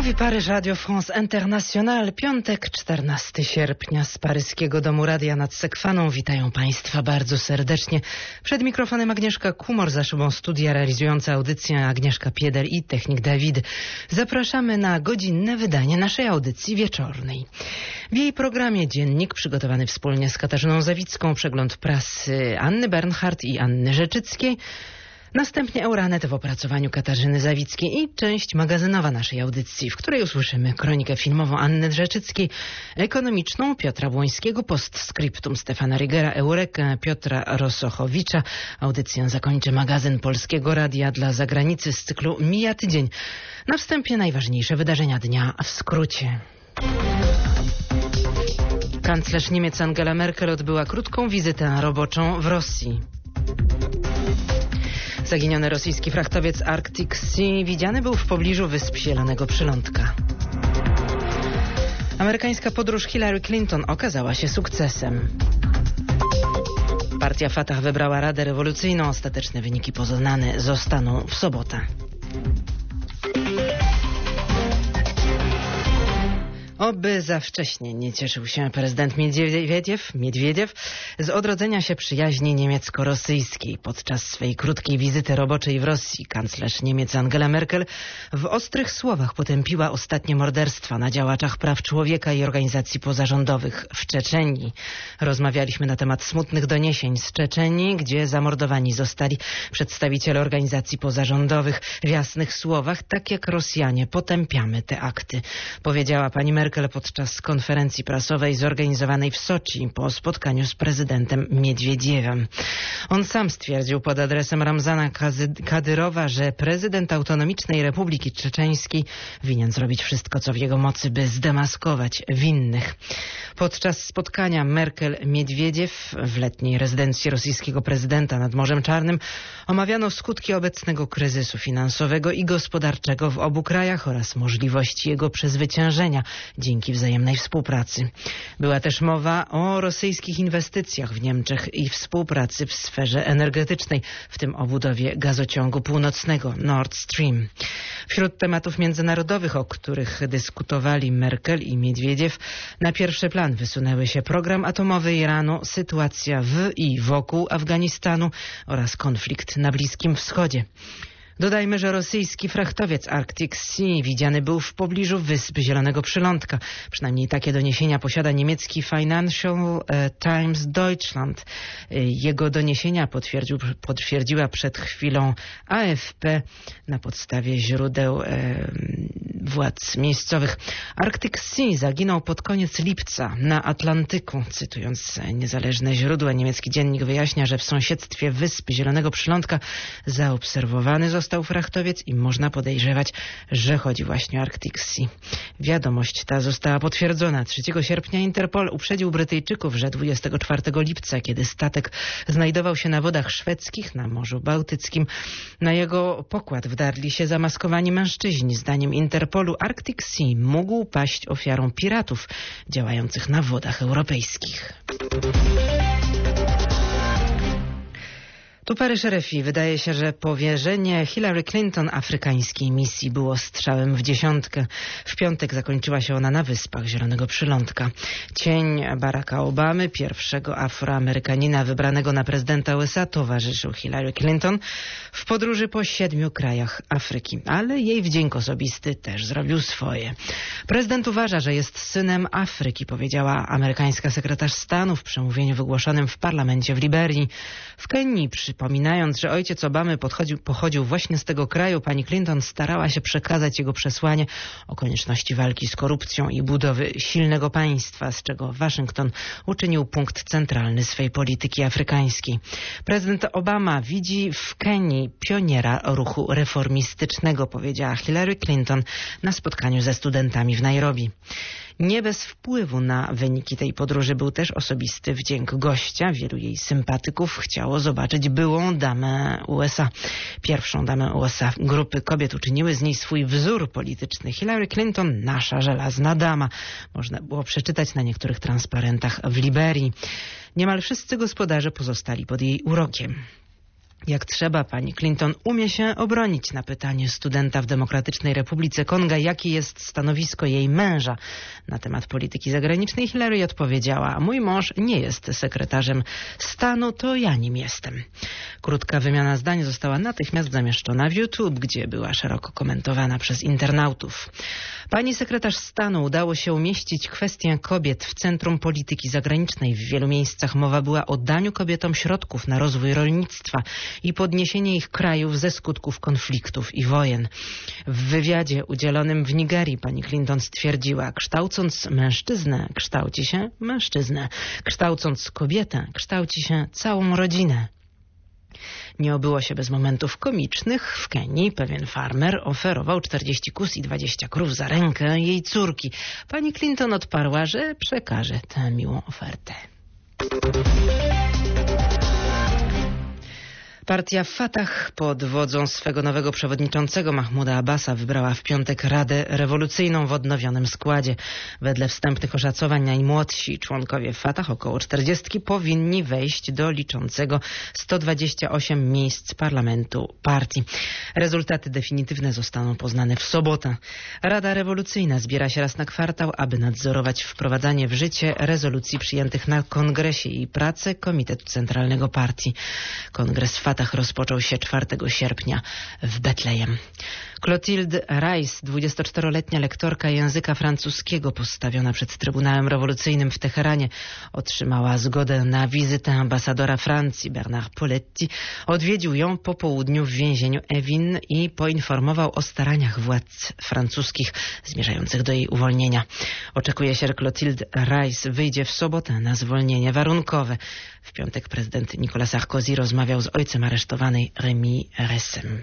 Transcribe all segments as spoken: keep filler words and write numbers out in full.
Mówi Paryż Radio France International, piątek, czternastego sierpnia z paryskiego Domu Radia nad Sekwaną. Witają Państwa bardzo serdecznie. Przed mikrofonem Agnieszka Kumor, za szybą studia realizująca audycję Agnieszka Pieder i technik Dawid. Zapraszamy na godzinne wydanie naszej audycji wieczornej. W jej programie dziennik przygotowany wspólnie z Katarzyną Zawicką, przegląd prasy Anny Bernhardt i Anny Rzeczyckiej. Następnie Euranet w opracowaniu Katarzyny Zawickiej i część magazynowa naszej audycji, w której usłyszymy kronikę filmową Anny Rzeczyckiej, ekonomiczną Piotra Błońskiego, postscriptum Stefana Rigera, Eurekę Piotra Rosochowicza. Audycję zakończy magazyn Polskiego Radia dla zagranicy z cyklu Mija tydzień. Na wstępie najważniejsze wydarzenia dnia w skrócie. Kanclerz Niemiec Angela Merkel odbyła krótką wizytę roboczą w Rosji. Zaginiony rosyjski frachtowiec Arctic Sea widziany był w pobliżu Wysp Zielonego Przylądka. Amerykańska podróż Hillary Clinton okazała się sukcesem. Partia Fatah wybrała Radę Rewolucyjną. Ostateczne wyniki poznane zostaną w sobotę. Oby za wcześnie nie cieszył się prezydent Miedwiediew, Miedwiediew z odrodzenia się przyjaźni niemiecko-rosyjskiej. Podczas swej krótkiej wizyty roboczej w Rosji kanclerz Niemiec Angela Merkel w ostrych słowach potępiła ostatnie morderstwa na działaczach praw człowieka i organizacji pozarządowych w Czeczenii. Rozmawialiśmy na temat smutnych doniesień z Czeczenii, gdzie zamordowani zostali przedstawiciele organizacji pozarządowych. W jasnych słowach, tak jak Rosjanie, potępiamy te akty, powiedziała pani Merkel podczas konferencji prasowej zorganizowanej w Soczi po spotkaniu z prezydentem Miedwiediewem. On sam stwierdził pod adresem Ramzana Kadyrowa, że prezydent Autonomicznej Republiki Czeczeńskiej winien zrobić wszystko, co w jego mocy, by zdemaskować winnych. Podczas spotkania Merkel-Miedwiediew w letniej rezydencji rosyjskiego prezydenta nad Morzem Czarnym omawiano skutki obecnego kryzysu finansowego i gospodarczego w obu krajach oraz możliwości jego przezwyciężenia dzięki wzajemnej współpracy. Była też mowa o rosyjskich inwestycjach w Niemczech i współpracy w sferze energetycznej, w tym o budowie gazociągu północnego Nord Stream. Wśród tematów międzynarodowych, o których dyskutowali Merkel i Miedwiediew, na pierwszy plan wysunęły się program atomowy Iranu, sytuacja w i wokół Afganistanu oraz konflikt na Bliskim Wschodzie. Dodajmy, że rosyjski frachtowiec Arctic Sea widziany był w pobliżu Wysp Zielonego Przylądka. Przynajmniej takie doniesienia posiada niemiecki Financial Times Deutschland. Jego doniesienia potwierdził, potwierdziła przed chwilą A F P na podstawie źródeł e, władz miejscowych. Arctic Sea zaginął pod koniec lipca na Atlantyku. Cytując niezależne źródła, niemiecki dziennik wyjaśnia, że w sąsiedztwie Wysp Zielonego Przylądka zaobserwowany został Został frachtowiec i można podejrzewać, że chodzi właśnie o Arctic Sea. Wiadomość ta została potwierdzona. trzeciego sierpnia Interpol uprzedził Brytyjczyków, że dwudziestego czwartego lipca, kiedy statek znajdował się na wodach szwedzkich na Morzu Bałtyckim, na jego pokład wdarli się zamaskowani mężczyźni. Zdaniem Interpolu Arctic Sea mógł paść ofiarą piratów działających na wodach europejskich. Tu Paryż R F I. Wydaje się, że powierzenie Hillary Clinton afrykańskiej misji było strzałem w dziesiątkę. W piątek zakończyła się ona na Wyspach Zielonego Przylądka. Cień Baracka Obamy, pierwszego Afroamerykanina wybranego na prezydenta U S A, towarzyszył Hillary Clinton w podróży po siedmiu krajach Afryki. Ale jej wdzięk osobisty też zrobił swoje. Prezydent uważa, że jest synem Afryki, powiedziała amerykańska sekretarz stanu w przemówieniu wygłoszonym w parlamencie w Liberii. W Kenii przy Przypominając, że ojciec Obamy podchodził, pochodził właśnie z tego kraju, pani Clinton starała się przekazać jego przesłanie o konieczności walki z korupcją i budowy silnego państwa, z czego Waszyngton uczynił punkt centralny swej polityki afrykańskiej. Prezydent Obama widzi w Kenii pioniera ruchu reformistycznego, powiedziała Hillary Clinton na spotkaniu ze studentami w Nairobi. Nie bez wpływu na wyniki tej podróży był też osobisty wdzięk gościa. Wielu jej sympatyków chciało zobaczyć byłą damę U S A. Pierwszą damę U S A. Grupy kobiet uczyniły z niej swój wzór polityczny. Hillary Clinton, nasza żelazna dama. Można było przeczytać na niektórych transparentach w Liberii. Niemal wszyscy gospodarze pozostali pod jej urokiem. Jak trzeba, pani Clinton umie się obronić. Na pytanie studenta w Demokratycznej Republice Konga, jakie jest stanowisko jej męża na temat polityki zagranicznej, Hillary odpowiedziała: mój mąż nie jest sekretarzem stanu, to ja nim jestem. Krótka wymiana zdań została natychmiast zamieszczona w YouTube, gdzie była szeroko komentowana przez internautów. Pani sekretarz stanu udało się umieścić kwestię kobiet w centrum polityki zagranicznej. W wielu miejscach mowa była o daniu kobietom środków na rozwój rolnictwa i podniesienie ich krajów ze skutków konfliktów i wojen. W wywiadzie udzielonym w Nigerii pani Clinton stwierdziła: kształcąc mężczyznę, kształci się mężczyznę. Kształcąc kobietę, kształci się całą rodzinę. Nie obyło się bez momentów komicznych. W Kenii pewien farmer oferował czterdzieści kóz i dwadzieścia krów za rękę jej córki. Pani Clinton odparła, że przekaże tę miłą ofertę. Partia Fatah pod wodzą swego nowego przewodniczącego Mahmuda Abbasa wybrała w piątek Radę Rewolucyjną w odnowionym składzie. Wedle wstępnych oszacowań najmłodsi członkowie Fatah, około czterdziestki, powinni wejść do liczącego sto dwadzieścia osiem miejsc parlamentu partii. Rezultaty definitywne zostaną poznane w sobotę. Rada Rewolucyjna zbiera się raz na kwartał, aby nadzorować wprowadzanie w życie rezolucji przyjętych na kongresie i pracę Komitetu Centralnego Partii. Kongres Fatah rozpoczął się czwartego sierpnia w Betlejem. Clotilde Rice, dwudziestoczteroletnia lektorka języka francuskiego postawiona przed Trybunałem Rewolucyjnym w Teheranie, otrzymała zgodę na wizytę ambasadora Francji Bernard Poletti. Odwiedził ją po południu w więzieniu Evin i poinformował o staraniach władz francuskich zmierzających do jej uwolnienia. Oczekuje się, że Clotilde Rice wyjdzie w sobotę na zwolnienie warunkowe. W piątek prezydent Nicolas Sarkozy rozmawiał z ojcem aresztowanej Rémi Ressem.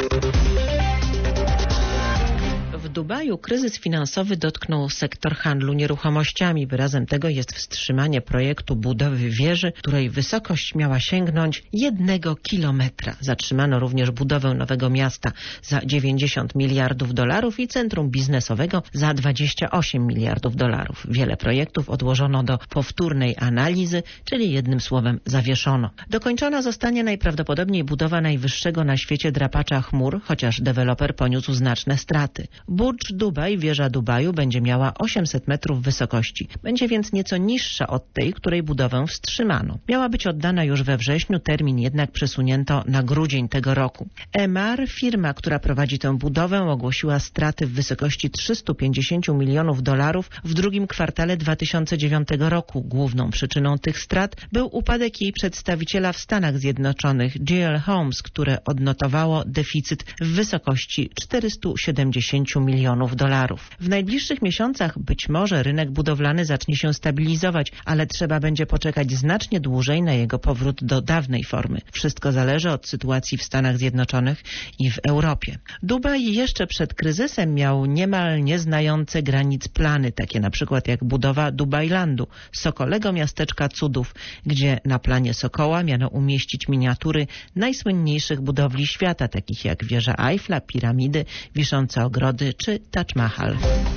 W Dubaju kryzys finansowy dotknął sektor handlu nieruchomościami. Wyrazem tego jest wstrzymanie projektu budowy wieży, której wysokość miała sięgnąć jednego kilometra. Zatrzymano również budowę nowego miasta za dziewięćdziesiąt miliardów dolarów i centrum biznesowego za dwadzieścia osiem miliardów dolarów. Wiele projektów odłożono do powtórnej analizy, czyli jednym słowem zawieszono. Dokończona zostanie najprawdopodobniej budowa najwyższego na świecie drapacza chmur, chociaż deweloper poniósł znaczne straty. Burj Dubaj, wieża Dubaju, będzie miała osiemset metrów wysokości. Będzie więc nieco niższa od tej, której budowę wstrzymano. Miała być oddana już we wrześniu, termin jednak przesunięto na grudzień tego roku. Emaar, firma, która prowadzi tę budowę, ogłosiła straty w wysokości trzysta pięćdziesiąt milionów dolarów w drugim kwartale dwa tysiące dziewiątego roku. Główną przyczyną tych strat był upadek jej przedstawiciela w Stanach Zjednoczonych, G L Homes, które odnotowało deficyt w wysokości czterysta siedemdziesiąt milionów dolarów. W najbliższych miesiącach być może rynek budowlany zacznie się stabilizować, ale trzeba będzie poczekać znacznie dłużej na jego powrót do dawnej formy. Wszystko zależy od sytuacji w Stanach Zjednoczonych i w Europie. Dubaj jeszcze przed kryzysem miał niemal nieznające granic plany, takie na przykład jak budowa Dubajlandu, sokolego miasteczka cudów, gdzie na planie Sokoła miano umieścić miniatury najsłynniejszych budowli świata, takich jak wieża Eiffla, piramidy, wiszące ogrody czy Taj Mahal.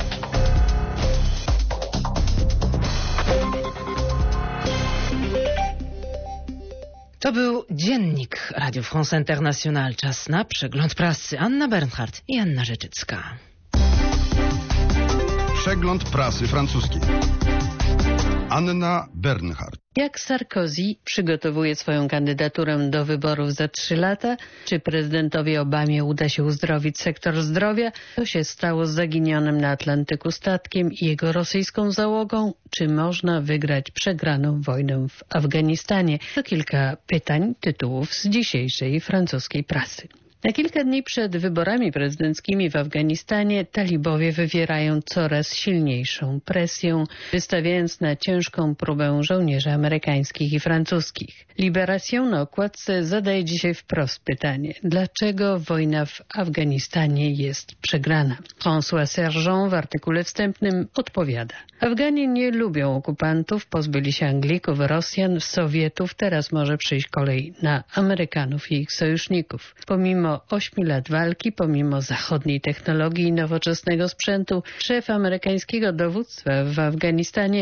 To był dziennik Radio France International. Czas na przegląd prasy. Anna Bernhardt i Anna Rzeczycka. Przegląd prasy francuskiej. Anna Bernhardt. Jak Sarkozy przygotowuje swoją kandydaturę do wyborów za trzy lata? Czy prezydentowi Obamie uda się uzdrowić sektor zdrowia? Co się stało z zaginionym na Atlantyku statkiem i jego rosyjską załogą? Czy można wygrać przegraną wojnę w Afganistanie? To kilka pytań, tytułów z dzisiejszej francuskiej prasy. Na kilka dni przed wyborami prezydenckimi w Afganistanie talibowie wywierają coraz silniejszą presję, wystawiając na ciężką próbę żołnierzy amerykańskich i francuskich. Libération na okładce zadaje dzisiaj wprost pytanie, dlaczego wojna w Afganistanie jest przegrana. François Sergent w artykule wstępnym odpowiada. Afganie nie lubią okupantów, pozbyli się Anglików, Rosjan, Sowietów, teraz może przyjść kolej na Amerykanów i ich sojuszników. Pomimo ośmiu lat walki, pomimo zachodniej technologii i nowoczesnego sprzętu, szef amerykańskiego dowództwa w Afganistanie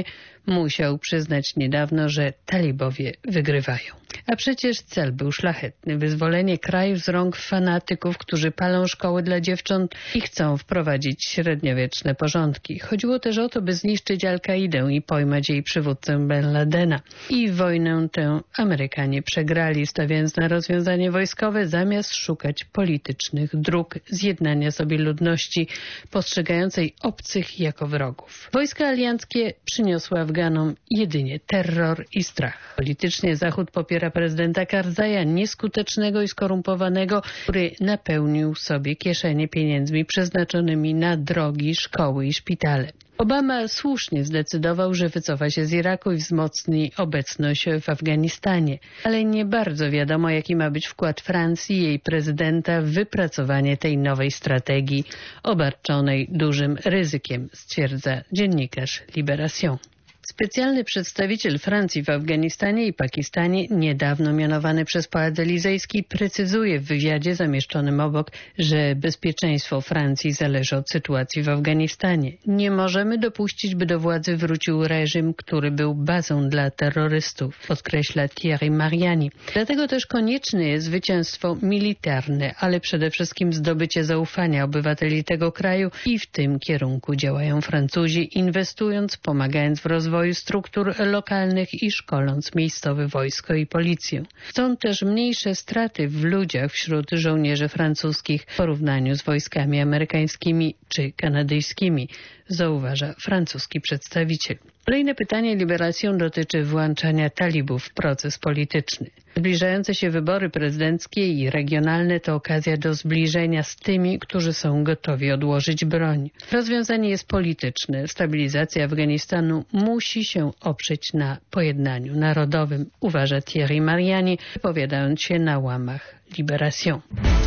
musiał przyznać niedawno, że talibowie wygrywają. A przecież cel był szlachetny. Wyzwolenie kraju z rąk fanatyków, którzy palą szkoły dla dziewcząt i chcą wprowadzić średniowieczne porządki. Chodziło też o to, by zniszczyć Al-Kaidę i pojmać jej przywódcę Ben Ladena. I wojnę tę Amerykanie przegrali, stawiając na rozwiązanie wojskowe, zamiast szukać politycznych dróg zjednania sobie ludności postrzegającej obcych jako wrogów. Wojska alianckie przyniosły Afganom jedynie terror i strach. Politycznie Zachód popiera prezydenta Karzaja, nieskutecznego i skorumpowanego, który napełnił sobie kieszenie pieniędzmi przeznaczonymi na drogi, szkoły i szpitale. Obama słusznie zdecydował, że wycofa się z Iraku i wzmocni obecność w Afganistanie, ale nie bardzo wiadomo, jaki ma być wkład Francji i jej prezydenta w wypracowanie tej nowej strategii obarczonej dużym ryzykiem, stwierdza dziennikarz Libération. Specjalny przedstawiciel Francji w Afganistanie i Pakistanie, niedawno mianowany przez Pałac Elizejski, precyzuje w wywiadzie zamieszczonym obok, że bezpieczeństwo Francji zależy od sytuacji w Afganistanie. Nie możemy dopuścić, by do władzy wrócił reżim, który był bazą dla terrorystów, podkreśla Thierry Mariani. Dlatego też konieczne jest zwycięstwo militarne, ale przede wszystkim zdobycie zaufania obywateli tego kraju i w tym kierunku działają Francuzi, inwestując, pomagając w rozwoju struktur lokalnych i szkoląc miejscowe wojsko i policję. Są też mniejsze straty w ludziach wśród żołnierzy francuskich w porównaniu z wojskami amerykańskimi czy kanadyjskimi, zauważa francuski przedstawiciel. Kolejne pytanie Libération dotyczy włączania talibów w proces polityczny. Zbliżające się wybory prezydenckie i regionalne to okazja do zbliżenia z tymi, którzy są gotowi odłożyć broń. Rozwiązanie jest polityczne. Stabilizacja Afganistanu musi się oprzeć na pojednaniu narodowym, uważa Thierry Mariani, wypowiadając się na łamach Libération.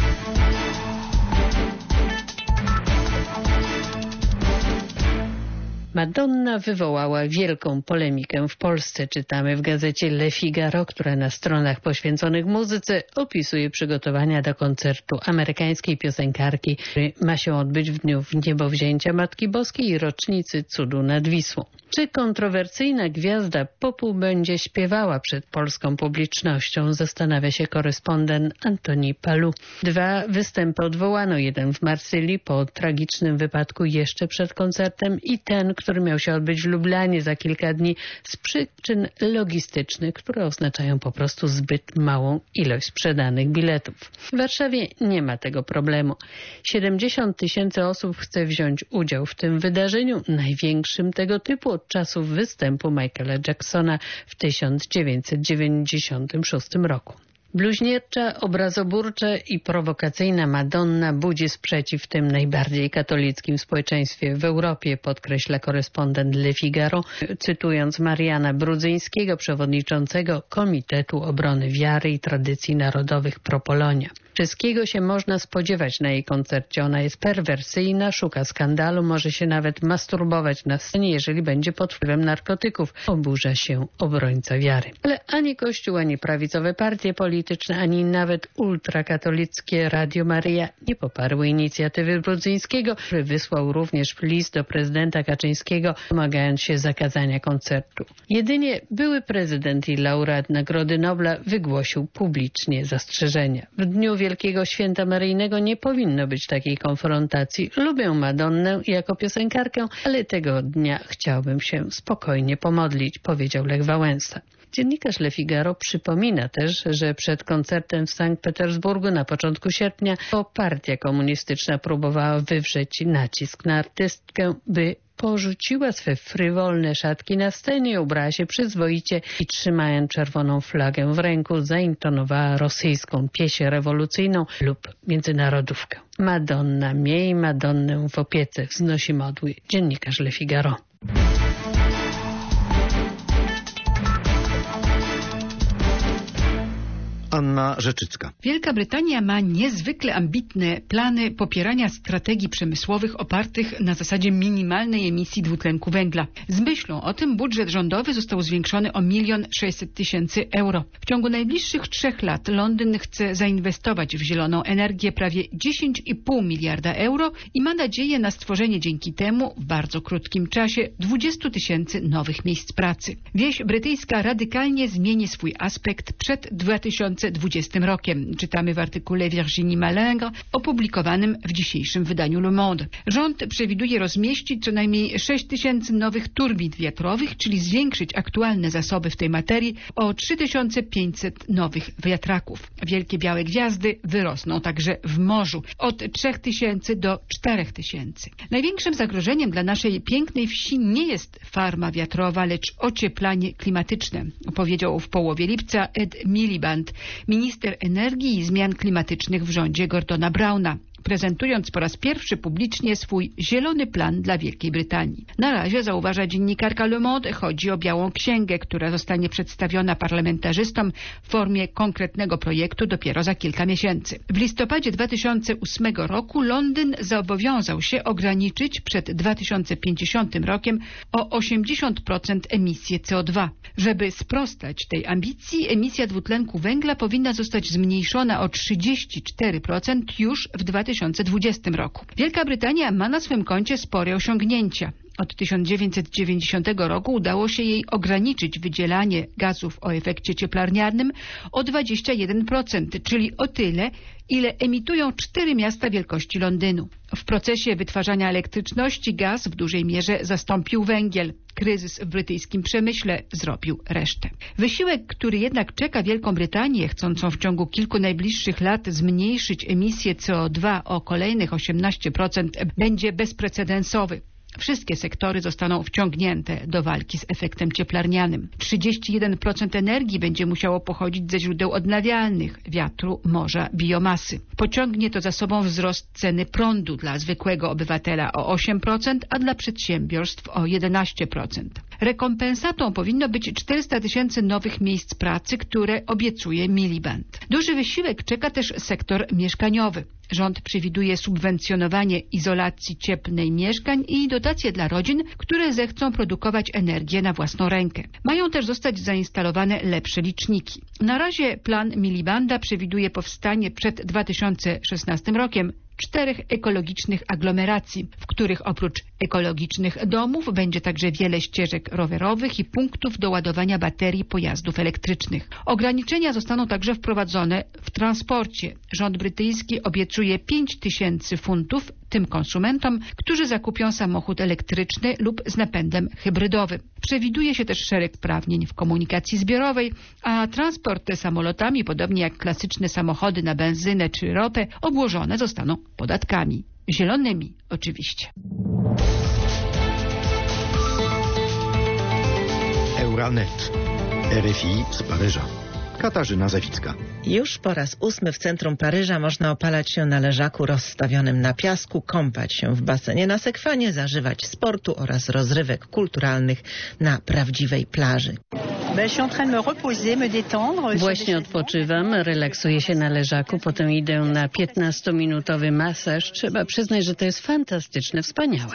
Madonna wywołała wielką polemikę w Polsce. Czytamy w gazecie Le Figaro, która na stronach poświęconych muzyce opisuje przygotowania do koncertu amerykańskiej piosenkarki, który ma się odbyć w dniu Wniebowzięcia Matki Boskiej i rocznicy Cudu nad Wisłą. Czy kontrowersyjna gwiazda popu będzie śpiewała przed polską publicznością? Zastanawia się korespondent Antoni Palu. Dwa występy odwołano, jeden w Marsylii po tragicznym wypadku jeszcze przed koncertem i ten, który miał się odbyć w Lublanie za kilka dni z przyczyn logistycznych, które oznaczają po prostu zbyt małą ilość sprzedanych biletów. W Warszawie nie ma tego problemu. siedemdziesiąt tysięcy osób chce wziąć udział w tym wydarzeniu, największym tego typu od czasów występu Michaela Jacksona w tysiąc dziewięćset dziewięćdziesiątym szóstym roku. Bluźniercza, obrazoburcza i prowokacyjna Madonna budzi sprzeciw w tym najbardziej katolickim społeczeństwie w Europie, podkreśla korespondent Le Figaro, cytując Mariana Brudzyńskiego, przewodniczącego Komitetu Obrony Wiary i Tradycji Narodowych Pro Polonia. Wszystkiego się można spodziewać na jej koncercie. Ona jest perwersyjna, szuka skandalu, może się nawet masturbować na scenie, jeżeli będzie pod wpływem narkotyków. Oburza się obrońca wiary. Ale ani Kościół, ani prawicowe partie polityczne, ani nawet ultrakatolickie Radio Maryja nie poparły inicjatywy Brudzyńskiego, który wysłał również list do prezydenta Kaczyńskiego, domagając się zakazania koncertu. Jedynie były prezydent i laureat Nagrody Nobla wygłosił publicznie zastrzeżenia. W dniu Wielkiego Święta Maryjnego nie powinno być takiej konfrontacji. Lubię Madonnę jako piosenkarkę, ale tego dnia chciałbym się spokojnie pomodlić, powiedział Lech Wałęsa. Dziennikarz Le Figaro przypomina też, że przed koncertem w Sankt Petersburgu na początku sierpnia to partia komunistyczna próbowała wywrzeć nacisk na artystkę, by porzuciła swe frywolne szatki na scenie, ubrała się przyzwoicie i trzymając czerwoną flagę w ręku zaintonowała rosyjską pieśń rewolucyjną lub międzynarodówkę. Madonna, miej Madonnę w opiece, wznosi modły dziennikarz Le Figaro. Joanna Rzeczycka. Wielka Brytania ma niezwykle ambitne plany popierania strategii przemysłowych opartych na zasadzie minimalnej emisji dwutlenku węgla. Z myślą o tym budżet rządowy został zwiększony o milion sześćset tysięcy euro. W ciągu najbliższych trzech lat Londyn chce zainwestować w zieloną energię prawie dziesięć i pół miliarda euro i ma nadzieję na stworzenie dzięki temu w bardzo krótkim czasie dwudziestu tysięcy nowych miejsc pracy. Wieś brytyjska radykalnie zmieni swój aspekt przed dwa tysiące dwudziestym rokiem. Czytamy w artykule Virginie Malingre opublikowanym w dzisiejszym wydaniu Le Monde. Rząd przewiduje rozmieścić co najmniej sześć tysięcy nowych turbin wiatrowych, czyli zwiększyć aktualne zasoby w tej materii o trzy tysiące pięćset nowych wiatraków. Wielkie białe gwiazdy wyrosną także w morzu od trzech tysięcy do czterech tysięcy. Największym zagrożeniem dla naszej pięknej wsi nie jest farma wiatrowa, lecz ocieplanie klimatyczne, powiedział w połowie lipca Ed Miliband, minister energii i zmian klimatycznych w rządzie Gordona Browna, prezentując po raz pierwszy publicznie swój zielony plan dla Wielkiej Brytanii. Na razie, zauważa dziennikarka Le Monde, chodzi o białą księgę, która zostanie przedstawiona parlamentarzystom w formie konkretnego projektu dopiero za kilka miesięcy. W listopadzie dwa tysiące ósmego roku Londyn zobowiązał się ograniczyć przed dwa tysiące pięćdziesiątym rokiem o osiemdziesiąt procent emisję C O dwa. Żeby sprostać tej ambicji, emisja dwutlenku węgla powinna zostać zmniejszona o trzydzieści cztery procent już w dwa tysiące dwudziestym roku. Wielka Brytania ma na swym koncie spore osiągnięcia. Od tysiąc dziewięćset dziewięćdziesiątego roku udało się jej ograniczyć wydzielanie gazów o efekcie cieplarnianym o dwadzieścia jeden procent, czyli o tyle, ile emitują cztery miasta wielkości Londynu. W procesie wytwarzania elektryczności gaz w dużej mierze zastąpił węgiel. Kryzys w brytyjskim przemyśle zrobił resztę. Wysiłek, który jednak czeka Wielką Brytanię, chcącą w ciągu kilku najbliższych lat zmniejszyć emisję C O dwa o kolejnych osiemnaście procent, będzie bezprecedensowy. Wszystkie sektory zostaną wciągnięte do walki z efektem cieplarnianym. trzydzieści jeden procent energii będzie musiało pochodzić ze źródeł odnawialnych, wiatru, morza, biomasy. Pociągnie to za sobą wzrost ceny prądu dla zwykłego obywatela o osiem procent, a dla przedsiębiorstw o jedenaście procent. Rekompensatą powinno być czterysta tysięcy nowych miejsc pracy, które obiecuje Miliband. Duży wysiłek czeka też sektor mieszkaniowy. Rząd przewiduje subwencjonowanie izolacji cieplnej mieszkań i dotacje dla rodzin, które zechcą produkować energię na własną rękę. Mają też zostać zainstalowane lepsze liczniki. Na razie plan Milibanda przewiduje powstanie przed dwa tysiące szesnastym rokiem czterech ekologicznych aglomeracji, w których oprócz ekologicznych domów będzie także wiele ścieżek rowerowych i punktów do ładowania baterii pojazdów elektrycznych. Ograniczenia zostaną także wprowadzone w transporcie. Rząd brytyjski obiecuje pięć tysięcy funtów tym konsumentom, którzy zakupią samochód elektryczny lub z napędem hybrydowym. Przewiduje się też szereg uprawnień w komunikacji zbiorowej, a transport samolotami, podobnie jak klasyczne samochody na benzynę czy ropę, obłożone zostaną podatkami. Zielonymi oczywiście. Euranet. R F I z Paryża. Katarzyna Zawicka. Już po raz ósmy w centrum Paryża można opalać się na leżaku rozstawionym na piasku, kąpać się w basenie na sekwanie, zażywać sportu oraz rozrywek kulturalnych na prawdziwej plaży. Właśnie odpoczywam, relaksuję się na leżaku, potem idę na piętnastominutowy masaż. Trzeba przyznać, że to jest fantastyczne, wspaniałe.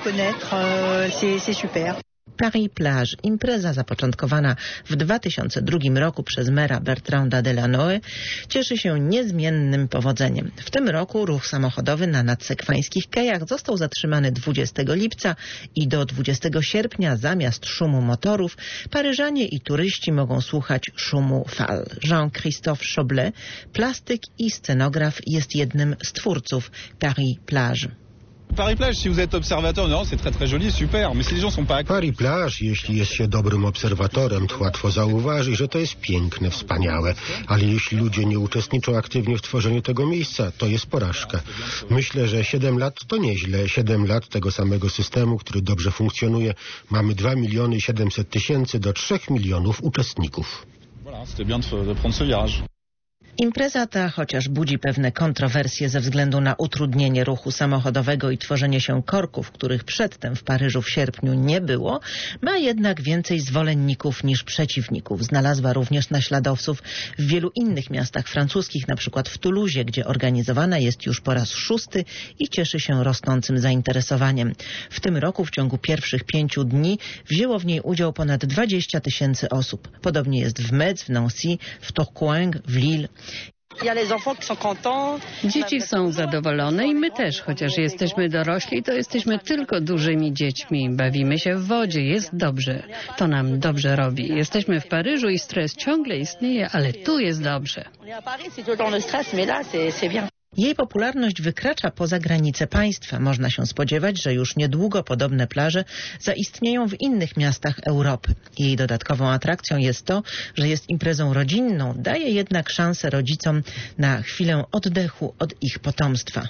Paris Plage, impreza zapoczątkowana w dwa tysiące drugim roku przez mera Bertranda Delanoë, cieszy się niezmiennym powodzeniem. W tym roku ruch samochodowy na nadsekwańskich kajach został zatrzymany dwudziestego lipca i do dwudziestego sierpnia zamiast szumu motorów Paryżanie i turyści mogą słuchać szumu fal. Jean-Christophe Choblet, plastyk i scenograf, jest jednym z twórców Paris Plage. Paris Plage, si vous êtes observateur, non, c'est très très joli, super, mais si les gens sont pas... Paris Plage, jeśli jest się dobrym obserwatorem, to łatwo zauważy, że to jest piękne, wspaniałe, ale jeśli ludzie nie uczestniczą aktywnie w tworzeniu tego miejsca, to jest porażka. Myślę, że siedem lat to nieźle, siedem lat tego samego systemu, który dobrze funkcjonuje. Mamy dwa miliony siedemset tysięcy do trzech milionów uczestników. Voilà, c'était bien de prendre ce virage. Impreza ta, chociaż budzi pewne kontrowersje ze względu na utrudnienie ruchu samochodowego i tworzenie się korków, których przedtem w Paryżu w sierpniu nie było, ma jednak więcej zwolenników niż przeciwników. Znalazła również naśladowców w wielu innych miastach francuskich, na przykład w Toulouse, gdzie organizowana jest już po raz szósty i cieszy się rosnącym zainteresowaniem. W tym roku w ciągu pierwszych pięciu dni wzięło w niej udział ponad dwadzieścia tysięcy osób. Podobnie jest w Metz, w Nancy, w Tourcoing, w Lille. Dzieci są zadowolone i my też, chociaż jesteśmy dorośli, to jesteśmy tylko dużymi dziećmi. Bawimy się w wodzie, jest dobrze. To nam dobrze robi. Jesteśmy w Paryżu i stres ciągle istnieje, ale tu jest dobrze. Jej popularność wykracza poza granice państwa. Można się spodziewać, że już niedługo podobne plaże zaistnieją w innych miastach Europy. Jej dodatkową atrakcją jest to, że jest imprezą rodzinną, daje jednak szansę rodzicom na chwilę oddechu od ich potomstwa.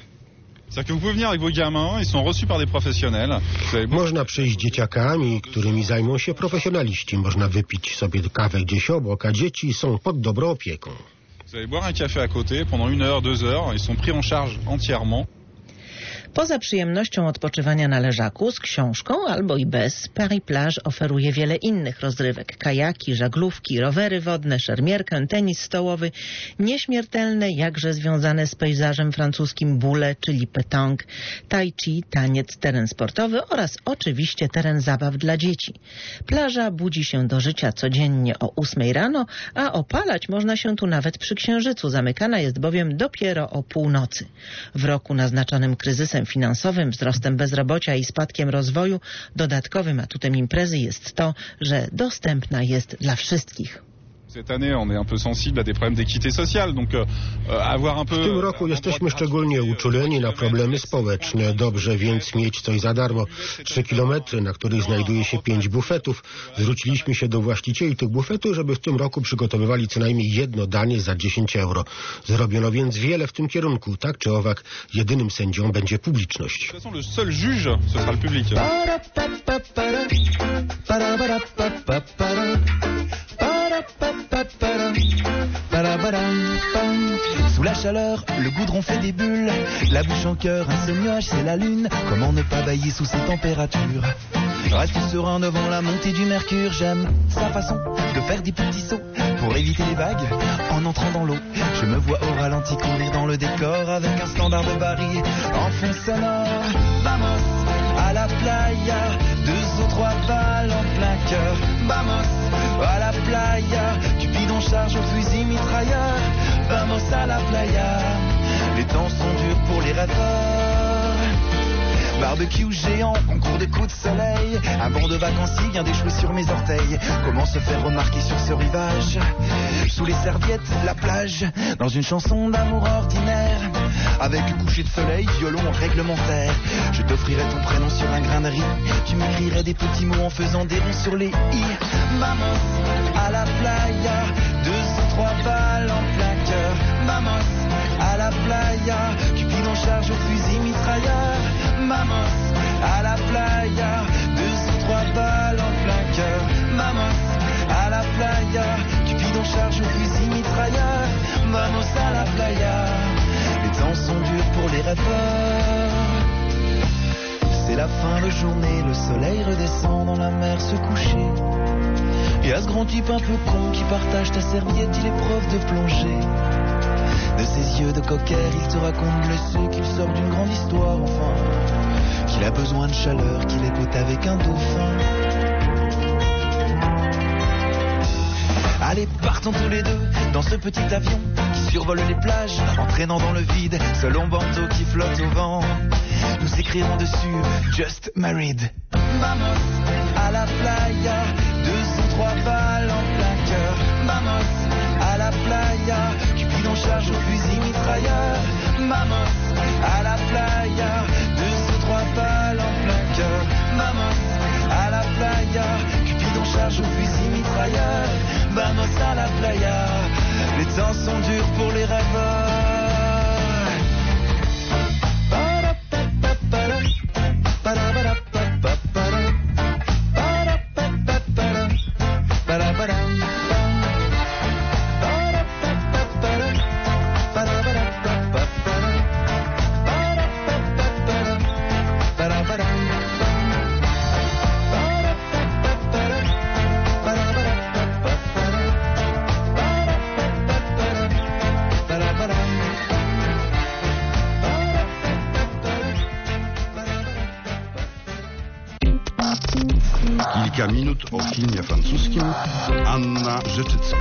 Można przyjść z dzieciakami, którymi zajmą się profesjonaliści. Można wypić sobie kawę gdzieś obok, a dzieci są pod dobrą opieką. Vous allez boire un café à côté pendant une heure, deux heures. Ils sont pris en charge entièrement. Poza przyjemnością odpoczywania na leżaku z książką albo i bez, Paris Plage oferuje wiele innych rozrywek. Kajaki, żaglówki, rowery wodne, szermierkę, tenis stołowy, nieśmiertelne, jakże związane z pejzażem francuskim boules, czyli pétanque, tai chi, taniec, teren sportowy oraz oczywiście teren zabaw dla dzieci. Plaża budzi się do życia codziennie o ósmej rano, a opalać można się tu nawet przy księżycu. Zamykana jest bowiem dopiero o północy. W roku naznaczonym kryzysem finansowym, wzrostem bezrobocia i spadkiem rozwoju, dodatkowym atutem imprezy jest to, że dostępna jest dla wszystkich. Cette année, on est un peu sensible à des problèmes d'équité sociale, donc euh, avoir un peu... W tym roku jesteśmy szczególnie uczuleni na problemy społeczne. Dobrze więc mieć coś za darmo. Trzy kilometry, na których znajduje się pięć bufetów. Zwróciliśmy się do właścicieli tych bufetów, żeby w tym roku przygotowywali co najmniej jedno danie za dziesięć euro. Zrobiono więc wiele w tym kierunku. Tak czy owak, jedynym sędzią będzie publiczność. Le seul juge, ce sera le public. Sous la chaleur, le goudron fait des bulles. La bouche en cœur, un seul nuage, c'est la lune. Comment ne pas bailler sous ces températures? Reste serein devant la montée du mercure. J'aime sa façon de faire des petits sauts pour éviter les vagues en entrant dans l'eau. Je me vois au ralenti courir dans le décor avec un standard de Barry en fond sonore. Vamos à la playa, deux ou trois balles en plein cœur. Vamos à la playa, Cupidon charge au fusil mitrailleur. Vamos à la playa, les temps sont durs pour les rêveurs. Barbecue géant, concours de coups de soleil. Un banc de vacanciers vient d'échouer sur mes orteils. Comment se faire remarquer sur ce rivage? Sous les serviettes, la plage, dans une chanson d'amour ordinaire. Avec coucher de soleil, violon réglementaire. Je t'offrirai ton prénom sur un grain de riz. Tu m'écrirais des petits mots en faisant des ronds sur les i. Vamos à la playa, deux ou trois balles en plein cœur. Vamos à la playa, Cupidon charge au fusil mitrailleur. Vamos à la playa, deux ou trois balles en plein cœur. Vamos à la playa, Cupidon charge au fusil mitrailleur. Vamos à la playa, les temps sont durs pour les rêveurs. C'est la fin de journée, le soleil redescend dans la mer se coucher. Et à ce grand type un peu con qui partage ta serviette, il est prof de plongée. De ses yeux de cocker, il te raconte blessé qu'il sort d'une grande histoire, enfin. Qu'il a besoin de chaleur, qu'il est pote avec un dauphin. Allez, partons tous les deux dans ce petit avion qui survole les plages, entraînant dans le vide ce long bandeau qui flotte au vent. Nous écrirons dessus Just Married. Vamos à la playa, deux ou trois balles en plein cœur. Vamos à la playa, Cupidon charge au fusil mitrailleur. Vamos à la playa, deux ou trois balles en plein cœur. Vamos à la playa, Cupidon charge au fusil mitrailleur. Vamos à la playa, les temps sont durs pour les rêveurs. Kilka minut o filmie francuskim. Anna Rzeczycka.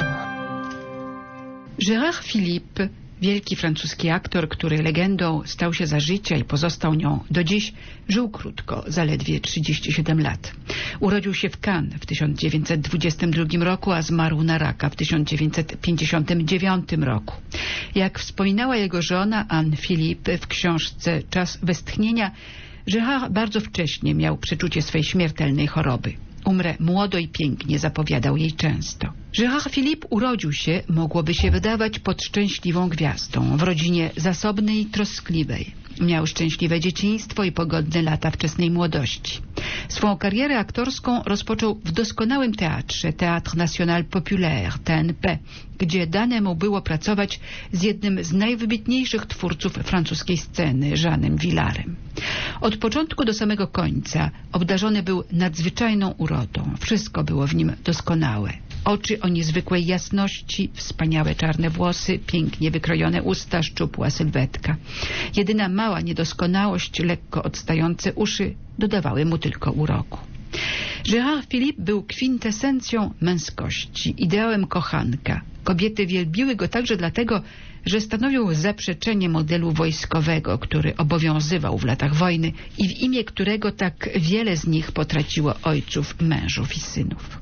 Gérard Philippe, wielki francuski aktor, który legendą stał się za życia i pozostał nią do dziś, żył krótko, zaledwie trzydzieści siedem lat. Urodził się w Cannes w tysiąc dziewięćset dwudziestym drugim roku, a zmarł na raka w tysiąc dziewięćset pięćdziesiątym dziewiątym roku. Jak wspominała jego żona Anne Philippe w książce Czas westchnienia, Gérard bardzo wcześnie miał przeczucie swej śmiertelnej choroby. Umrę młodo i pięknie, zapowiadał jej często. Gérard Philippe urodził się, mogłoby się wydawać, pod szczęśliwą gwiazdą, w rodzinie zasobnej i troskliwej. Miał szczęśliwe dzieciństwo i pogodne lata wczesnej młodości. Swą karierę aktorską rozpoczął w doskonałym teatrze, Théâtre National Populaire, T N P, gdzie dane mu było pracować z jednym z najwybitniejszych twórców francuskiej sceny, Jeanem Villarem. Od początku do samego końca obdarzony był nadzwyczajną urodą. Wszystko było w nim doskonałe. Oczy o niezwykłej jasności, wspaniałe czarne włosy, pięknie wykrojone usta, szczupła sylwetka. Jedyna mała niedoskonałość, lekko odstające uszy, dodawały mu tylko uroku. Gérard Philippe był kwintesencją męskości, ideałem kochanka. Kobiety wielbiły go także dlatego, że stanowił zaprzeczenie modelu wojskowego, który obowiązywał w latach wojny i w imię którego tak wiele z nich potraciło ojców, mężów i synów.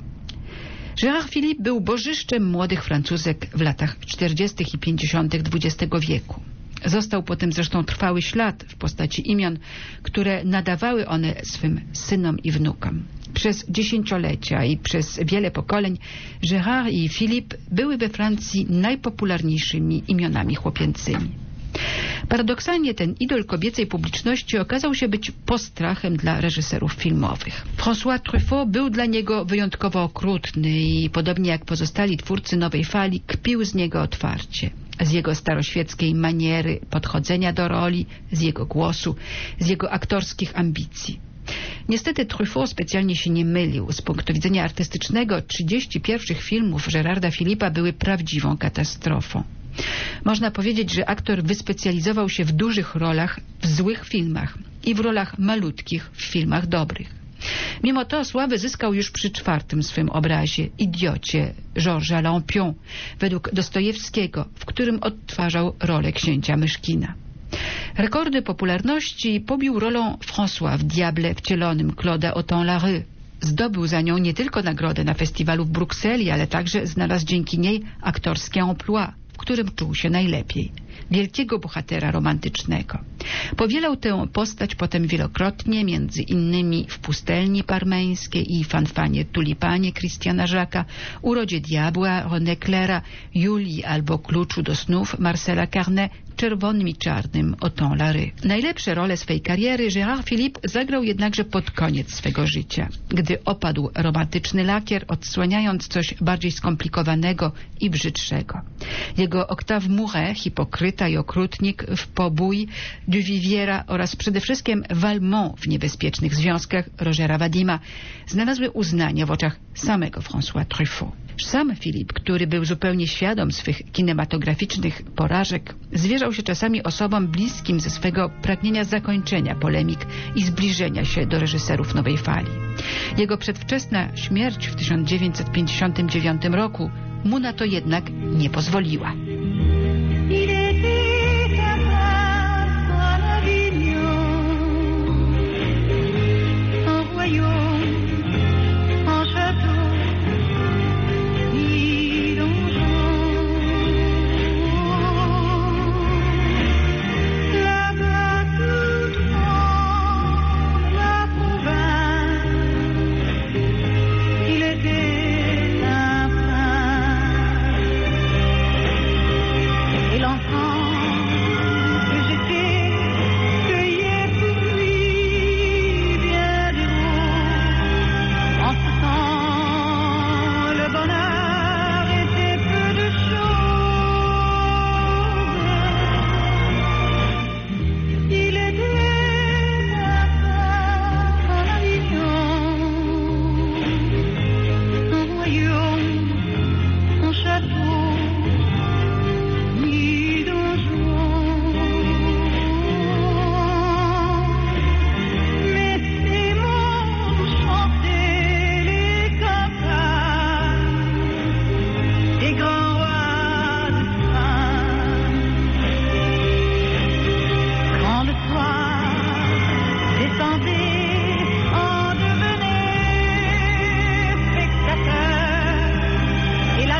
Gérard Philippe był bożyszczem młodych Francuzek w latach czterdziestych i pięćdziesiątych dwudziestego wieku. Został potem zresztą trwały ślad w postaci imion, które nadawały one swym synom i wnukom. Przez dziesięciolecia i przez wiele pokoleń Gérard i Philippe były we Francji najpopularniejszymi imionami chłopięcymi. Paradoksalnie ten idol kobiecej publiczności okazał się być postrachem dla reżyserów filmowych. François Truffaut był dla niego wyjątkowo okrutny i podobnie jak pozostali twórcy nowej fali kpił z niego otwarcie. Z jego staroświeckiej maniery podchodzenia do roli, z jego głosu, z jego aktorskich ambicji. Niestety Truffaut specjalnie się nie mylił. Z punktu widzenia artystycznego trzydzieści pierwszych filmów Gérarda Philippa były prawdziwą katastrofą. Można powiedzieć, że aktor wyspecjalizował się w dużych rolach w złych filmach i w rolach malutkich w filmach dobrych. Mimo to sławę zyskał już przy czwartym swym obrazie, Idiocie Georgesa Lampion, według Dostojewskiego, w którym odtwarzał rolę księcia Myszkina. Rekordy popularności pobił rolą François w Diable wcielonym Claude'a Autant-Larue. Zdobył za nią nie tylko nagrodę na festiwalu w Brukseli, ale także znalazł dzięki niej aktorskie emploi, w którym czuł się najlepiej. Wielkiego bohatera romantycznego. Powielał tę postać potem wielokrotnie, między innymi w Pustelni Parmeńskiej i Fanfanie Tulipanie Christiana Jacques'a, Urodzie Diabła René Claira, Julii albo Kluczu do snów Marcela Carnet, Czerwonym i czarnym Autant-Larue. Najlepsze role swej kariery Gérard Philippe zagrał jednakże pod koniec swego życia, gdy opadł romantyczny lakier, odsłaniając coś bardziej skomplikowanego i brzydszego. Jego Octave Mouret, hipokryta i okrutnik w Pobój, Duviviera oraz przede wszystkim Valmont w Niebezpiecznych związkach Rogera Vadima znalazły uznanie w oczach samego François Truffaut. Sam Philippe, który był zupełnie świadom swych kinematograficznych porażek, zwierzał się czasami osobom bliskim ze swego pragnienia zakończenia polemik i zbliżenia się do reżyserów nowej fali. Jego przedwczesna śmierć w tysiąc dziewięćset pięćdziesiątym dziewiątym roku mu na to jednak nie pozwoliła.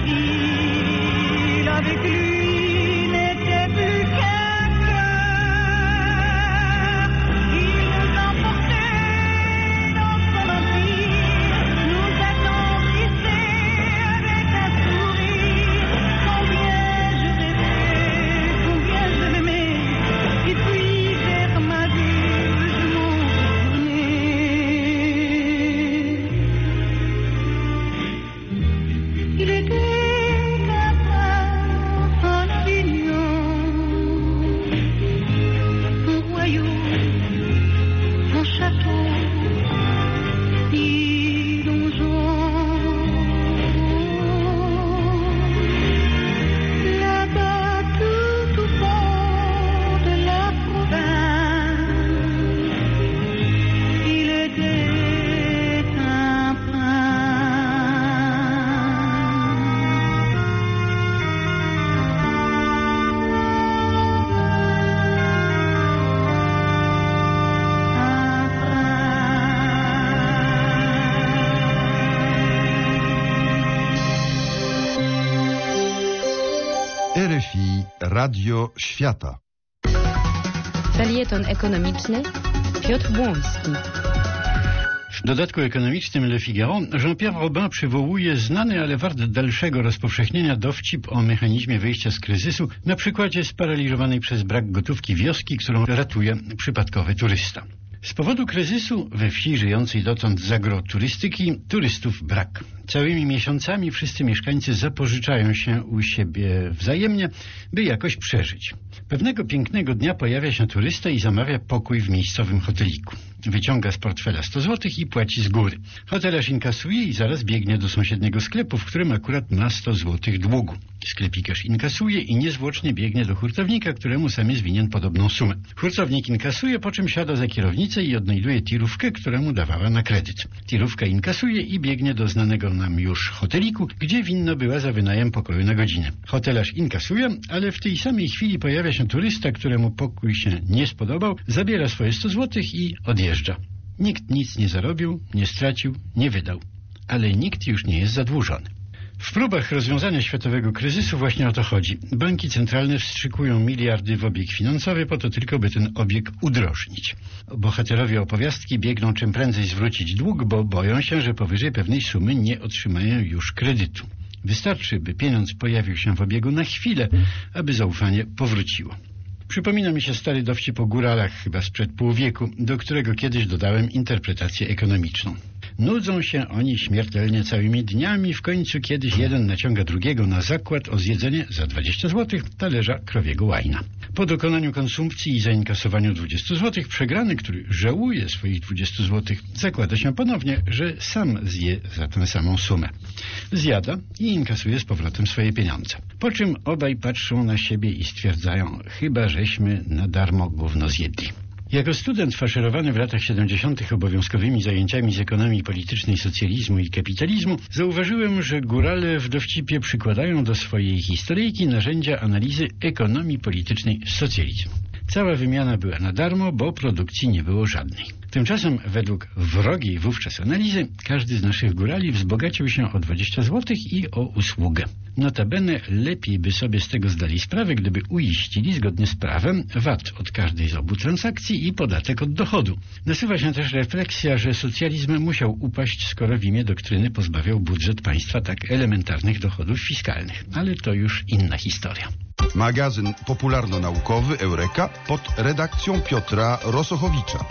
il avec lui n'était plus qu'un cœur. Il nous emportait dans son empire, nous attendrissait avec un sourire. Combien je rêvais, combien je l'aimais, et puis vers ma vue je m'en retournais. Il était un prince en Avignon, un royaume, un château, dix donjons. Là-bas, tout au fond de la province, il était un R F I Radio Świata. Felieton ekonomiczny Piotr Błoński. W dodatku ekonomicznym Le Figaro Jean-Pierre Robin przywołuje znany, ale wart dalszego rozpowszechnienia dowcip o mechanizmie wyjścia z kryzysu na przykładzie sparaliżowanej przez brak gotówki wioski, którą ratuje przypadkowy turysta. Z powodu kryzysu we wsi żyjącej dotąd z agroturystyki turystów brak. Całymi miesiącami wszyscy mieszkańcy zapożyczają się u siebie wzajemnie, by jakoś przeżyć. Pewnego pięknego dnia pojawia się turysta i zamawia pokój w miejscowym hoteliku. Wyciąga z portfela sto złotych i płaci z góry. Hotelarz inkasuje i zaraz biegnie do sąsiedniego sklepu, w którym akurat ma sto złotych długu. Sklepikarz inkasuje i niezwłocznie biegnie do hurtownika, któremu sam jest winien podobną sumę. Hurtownik inkasuje, po czym siada za kierownicę i odnajduje tirówkę, któremu dawała na kredyt. Tirówka inkasuje i biegnie do znanego nam już hoteliku, gdzie winna była za wynajem pokoju na godzinę. Hotelarz inkasuje, ale w tej samej chwili pojawia się turysta, któremu pokój się nie spodobał, zabiera swoje sto złotych i odjeżdża. Nikt nic nie zarobił, nie stracił, nie wydał. Ale nikt już nie jest zadłużony. W próbach rozwiązania światowego kryzysu właśnie o to chodzi. Banki centralne wstrzykują miliardy w obieg finansowy po to tylko, by ten obieg udrożnić. Bohaterowie opowiastki biegną czym prędzej zwrócić dług, bo boją się, że powyżej pewnej sumy nie otrzymają już kredytu. Wystarczy, by pieniądz pojawił się w obiegu na chwilę, aby zaufanie powróciło. Przypomina mi się stary dowcip o góralach chyba sprzed pół wieku, do którego kiedyś dodałem interpretację ekonomiczną. Nudzą się oni śmiertelnie całymi dniami, w końcu kiedyś jeden naciąga drugiego na zakład o zjedzenie za dwadzieścia złotych talerza krowiego łajna. Po dokonaniu konsumpcji i zainkasowaniu dwudziestu złotych przegrany, który żałuje swoich dwudziestu złotych, zakłada się ponownie, że sam zje za tę samą sumę. Zjada i inkasuje z powrotem swoje pieniądze. Po czym obaj patrzą na siebie i stwierdzają, chyba żeśmy na darmo gówno zjedli. Jako student faszerowany w latach siedemdziesiątych obowiązkowymi zajęciami z ekonomii politycznej, socjalizmu i kapitalizmu, zauważyłem, że górale w dowcipie przykładają do swojej historyjki narzędzia analizy ekonomii politycznej socjalizmu. Cała wymiana była na darmo, bo produkcji nie było żadnej. Tymczasem według wrogiej wówczas analizy każdy z naszych górali wzbogacił się o dwadzieścia złotych i o usługę. Notabene lepiej by sobie z tego zdali sprawę, gdyby uiścili zgodnie z prawem V A T od każdej z obu transakcji i podatek od dochodu. Nasuwa się też refleksja, że socjalizm musiał upaść, skoro w imię doktryny pozbawiał budżet państwa tak elementarnych dochodów fiskalnych. Ale to już inna historia. Magazyn popularno-naukowy Eureka pod redakcją Piotra Rosochowicza.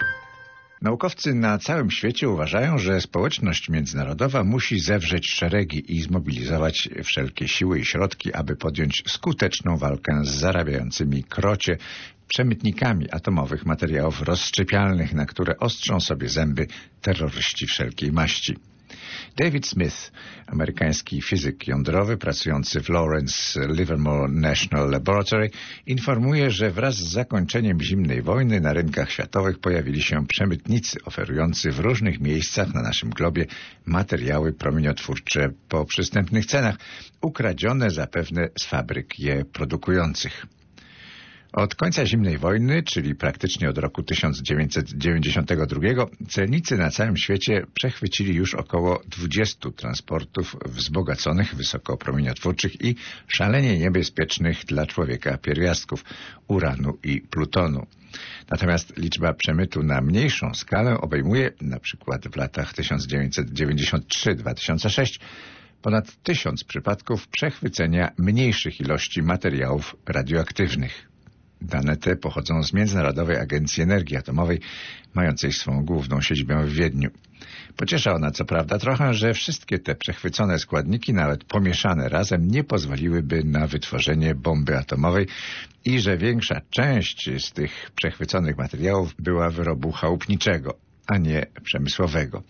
Naukowcy na całym świecie uważają, że społeczność międzynarodowa musi zewrzeć szeregi i zmobilizować wszelkie siły i środki, aby podjąć skuteczną walkę z zarabiającymi krocie przemytnikami atomowych materiałów rozszczepialnych, na które ostrzą sobie zęby terroryści wszelkiej maści. David Smith, amerykański fizyk jądrowy pracujący w Lawrence Livermore National Laboratory, informuje, że wraz z zakończeniem zimnej wojny na rynkach światowych pojawili się przemytnicy oferujący w różnych miejscach na naszym globie materiały promieniotwórcze po przystępnych cenach, ukradzione zapewne z fabryk je produkujących. Od końca zimnej wojny, czyli praktycznie od roku tysiąc dziewięćset dziewięćdziesiątego drugiego, celnicy na całym świecie przechwycili już około dwudziestu transportów wzbogaconych, wysokopromieniotwórczych i szalenie niebezpiecznych dla człowieka pierwiastków uranu i plutonu. Natomiast liczba przemytu na mniejszą skalę obejmuje, na przykład w latach tysiąc dziewięćset dziewięćdziesiąt trzy do dwa tysiące szóstego, ponad tysiąc przypadków przechwycenia mniejszych ilości materiałów radioaktywnych. Dane te pochodzą z Międzynarodowej Agencji Energii Atomowej, mającej swą główną siedzibę w Wiedniu. Pociesza ona co prawda trochę, że wszystkie te przechwycone składniki, nawet pomieszane razem, nie pozwoliłyby na wytworzenie bomby atomowej i że większa część z tych przechwyconych materiałów była wyrobu chałupniczego, a nie przemysłowego.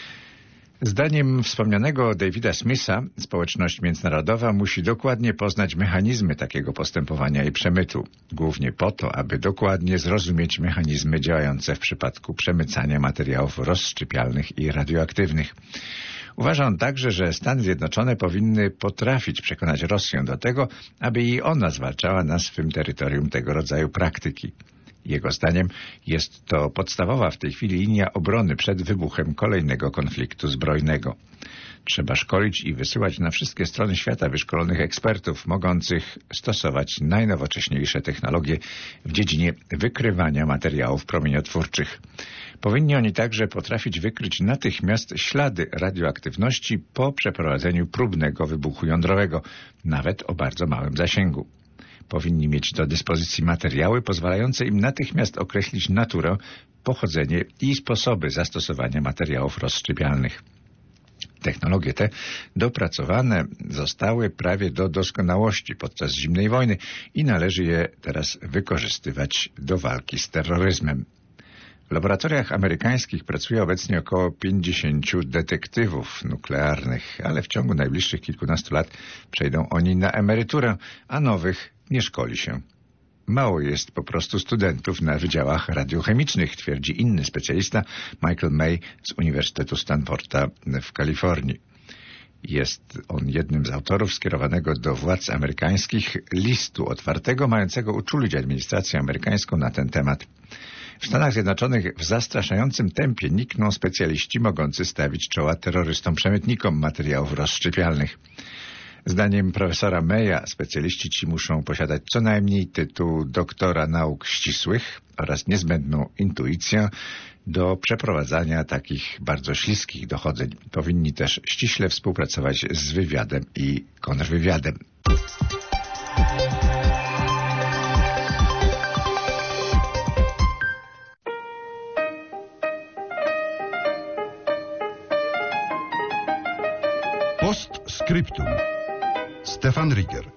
Zdaniem wspomnianego Davida Smitha, społeczność międzynarodowa musi dokładnie poznać mechanizmy takiego postępowania i przemytu, głównie po to, aby dokładnie zrozumieć mechanizmy działające w przypadku przemycania materiałów rozszczepialnych i radioaktywnych. Uważa on także, że Stany Zjednoczone powinny potrafić przekonać Rosję do tego, aby i ona zwalczała na swym terytorium tego rodzaju praktyki. Jego zdaniem jest to podstawowa w tej chwili linia obrony przed wybuchem kolejnego konfliktu zbrojnego. Trzeba szkolić i wysyłać na wszystkie strony świata wyszkolonych ekspertów mogących stosować najnowocześniejsze technologie w dziedzinie wykrywania materiałów promieniotwórczych. Powinni oni także potrafić wykryć natychmiast ślady radioaktywności po przeprowadzeniu próbnego wybuchu jądrowego, nawet o bardzo małym zasięgu. Powinni mieć do dyspozycji materiały pozwalające im natychmiast określić naturę, pochodzenie i sposoby zastosowania materiałów rozszczepialnych. Technologie te dopracowane zostały prawie do doskonałości podczas zimnej wojny i należy je teraz wykorzystywać do walki z terroryzmem. W laboratoriach amerykańskich pracuje obecnie około pięćdziesięciu detektywów nuklearnych, ale w ciągu najbliższych kilkunastu lat przejdą oni na emeryturę, a nowych nie szkoli się. Mało jest po prostu studentów na wydziałach radiochemicznych, twierdzi inny specjalista, Michael May z Uniwersytetu Stanforda w Kalifornii. Jest on jednym z autorów skierowanego do władz amerykańskich listu otwartego, mającego uczulić administrację amerykańską na ten temat. W Stanach Zjednoczonych w zastraszającym tempie nikną specjaliści mogący stawić czoła terrorystom-przemytnikom materiałów rozszczepialnych. Zdaniem profesora Maya specjaliści ci muszą posiadać co najmniej tytuł doktora nauk ścisłych oraz niezbędną intuicję do przeprowadzania takich bardzo śliskich dochodzeń. Powinni też ściśle współpracować z wywiadem i kontrwywiadem. Postscriptum. Stefan Rieger.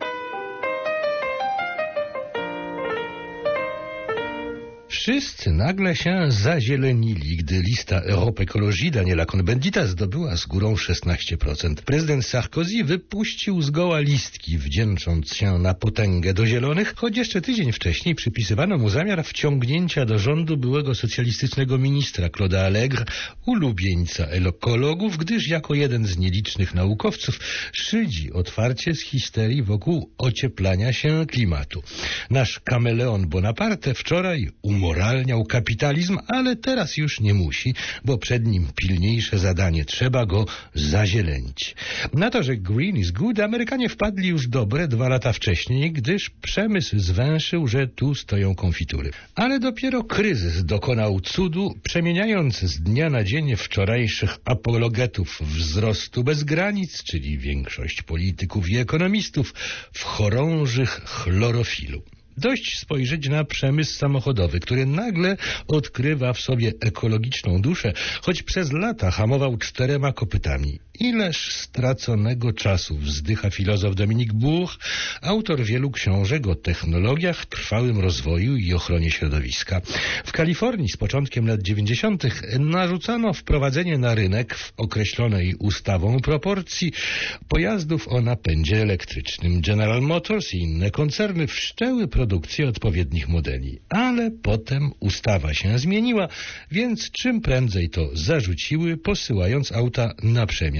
Wszyscy nagle się zazielenili, gdy lista Europe Ecologie Daniela Cohn-Bendita zdobyła z górą szesnaście procent. Prezydent Sarkozy wypuścił zgoła listki, wdzięcząc się na potęgę do zielonych, choć jeszcze tydzień wcześniej przypisywano mu zamiar wciągnięcia do rządu byłego socjalistycznego ministra Claude'a Allègre, ulubieńca ekologów, gdyż jako jeden z nielicznych naukowców szydzi otwarcie z histerii wokół ocieplania się klimatu. Nasz kameleon Bonaparte wczoraj umoralniał kapitalizm, ale teraz już nie musi, bo przed nim pilniejsze zadanie. Trzeba go zazielenić. Na to, że green is good, Amerykanie wpadli już dobre dwa lata wcześniej, gdyż przemysł zwęszył, że tu stoją konfitury. Ale dopiero kryzys dokonał cudu, przemieniając z dnia na dzień wczorajszych apologetów wzrostu bez granic, czyli większość polityków i ekonomistów, w chorążych chlorofilu. Dość spojrzeć na przemysł samochodowy, który nagle odkrywa w sobie ekologiczną duszę, choć przez lata hamował czterema kopytami. Ileż straconego czasu, wzdycha filozof Dominik Buch, autor wielu książek o technologiach, trwałym rozwoju i ochronie środowiska. W Kalifornii z początkiem lat dziewięćdziesiątych narzucano wprowadzenie na rynek w określonej ustawą proporcji pojazdów o napędzie elektrycznym. General Motors i inne koncerny wszczęły produkcję odpowiednich modeli. Ale potem ustawa się zmieniła, więc czym prędzej to zarzuciły, posyłając auta na przemian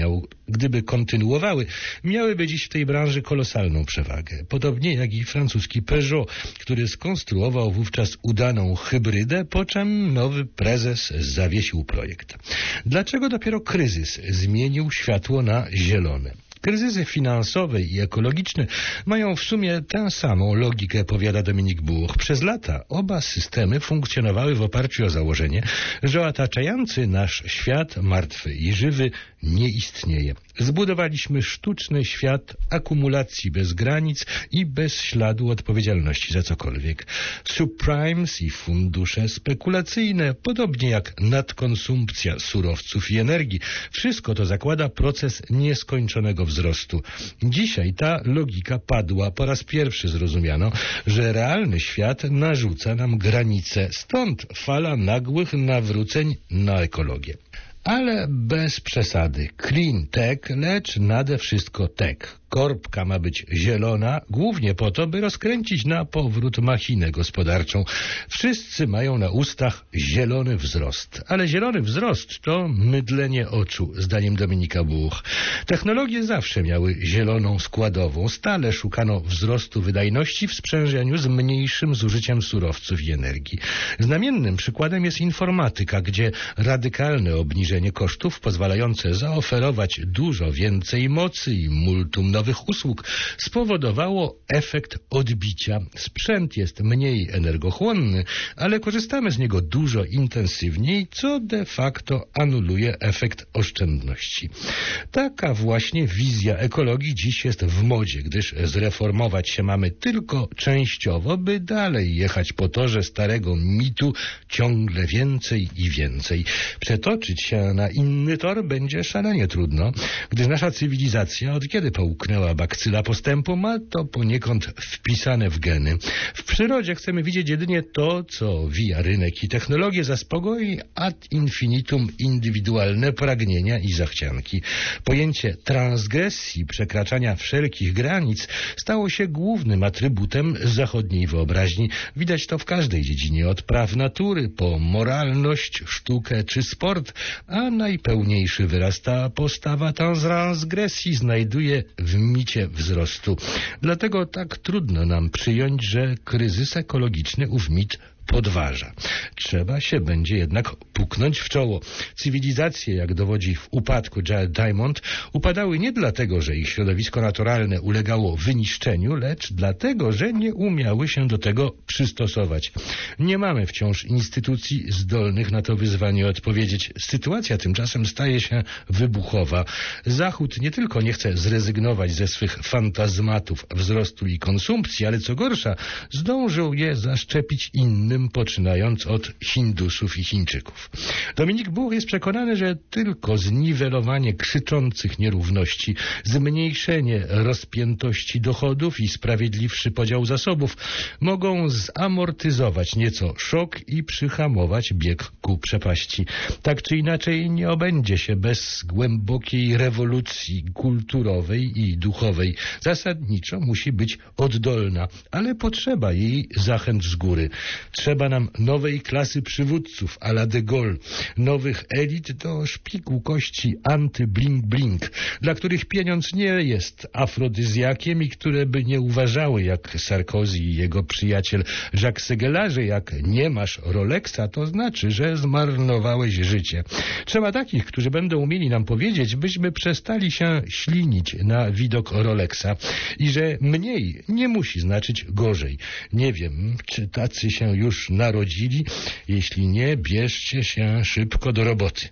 wspomniał, gdyby kontynuowały, miałyby dziś w tej branży kolosalną przewagę. Podobnie jak i francuski Peugeot, który skonstruował wówczas udaną hybrydę, po czym nowy prezes zawiesił projekt. Dlaczego dopiero kryzys zmienił światło na zielone? Kryzysy finansowe i ekologiczne mają w sumie tę samą logikę, powiada Dominik Buch. Przez lata oba systemy funkcjonowały w oparciu o założenie, że otaczający nasz świat, martwy i żywy, nie istnieje. Zbudowaliśmy sztuczny świat akumulacji bez granic i bez śladu odpowiedzialności za cokolwiek. Subprimes i fundusze spekulacyjne, podobnie jak nadkonsumpcja surowców i energii, wszystko to zakłada proces nieskończonego wzrostu. Dzisiaj ta logika padła. Po raz pierwszy zrozumiano, że realny świat narzuca nam granice. Stąd fala nagłych nawróceń na ekologię. Ale bez przesady. Clean tech, lecz nade wszystko tech. Korbka ma być zielona, głównie po to, by rozkręcić na powrót machinę gospodarczą. Wszyscy mają na ustach zielony wzrost. Ale zielony wzrost to mydlenie oczu, zdaniem Dominika Buch. Technologie zawsze miały zieloną składową. Stale szukano wzrostu wydajności w sprzężeniu z mniejszym zużyciem surowców i energii. Znamiennym przykładem jest informatyka, gdzie radykalne obniżenie kosztów pozwalające zaoferować dużo więcej mocy i multum nowych usług spowodowało efekt odbicia. Sprzęt jest mniej energochłonny, ale korzystamy z niego dużo intensywniej, co de facto anuluje efekt oszczędności. Taka właśnie wizja ekologii dziś jest w modzie, gdyż zreformować się mamy tylko częściowo, by dalej jechać po torze starego mitu ciągle więcej i więcej. Przetoczyć się na inny tor będzie szalenie trudno, gdyż nasza cywilizacja od kiedy połknęła bakcyla postępu, ma to poniekąd wpisane w geny. W przyrodzie chcemy widzieć jedynie to, co wija rynek i technologię, zaspokoi ad infinitum indywidualne pragnienia i zachcianki. Pojęcie transgresji, przekraczania wszelkich granic stało się głównym atrybutem zachodniej wyobraźni. Widać to w każdej dziedzinie, od praw natury po moralność, sztukę czy sport, a najpełniejszy wyraz ta postawa transgresji znajduje w micie wzrostu. Dlatego tak trudno nam przyjąć, że kryzys ekologiczny ów mit podważa. Trzeba się będzie jednak puknąć w czoło. Cywilizacje, jak dowodzi w upadku Jared Diamond, upadały nie dlatego, że ich środowisko naturalne ulegało wyniszczeniu, lecz dlatego, że nie umiały się do tego przystosować. Nie mamy wciąż instytucji zdolnych na to wyzwanie odpowiedzieć. Sytuacja tymczasem staje się wybuchowa. Zachód nie tylko nie chce zrezygnować ze swych fantazmatów wzrostu i konsumpcji, ale co gorsza, zdążył je zaszczepić innym, poczynając od Hindusów i Chińczyków. Dominik Buch jest przekonany, że tylko zniwelowanie krzyczących nierówności, zmniejszenie rozpiętości dochodów i sprawiedliwszy podział zasobów mogą zamortyzować nieco szok i przyhamować bieg ku przepaści. Tak czy inaczej nie obędzie się bez głębokiej rewolucji kulturowej i duchowej. Zasadniczo musi być oddolna, ale potrzeba jej zachęt z góry. Trzeba nam nowej klasy przywódców à la de Gaulle, nowych elit do szpiku kości anty-blink-blink, dla których pieniądz nie jest afrodyzjakiem i które by nie uważały jak Sarkozy i jego przyjaciel Jacques Seguela, że jak nie masz Rolexa, to znaczy, że zmarnowałeś życie. Trzeba takich, którzy będą umieli nam powiedzieć, byśmy przestali się ślinić na widok Rolexa i że mniej nie musi znaczyć gorzej. Nie wiem, czy tacy się już narodzili. Jeśli nie, bierzcie się szybko do roboty.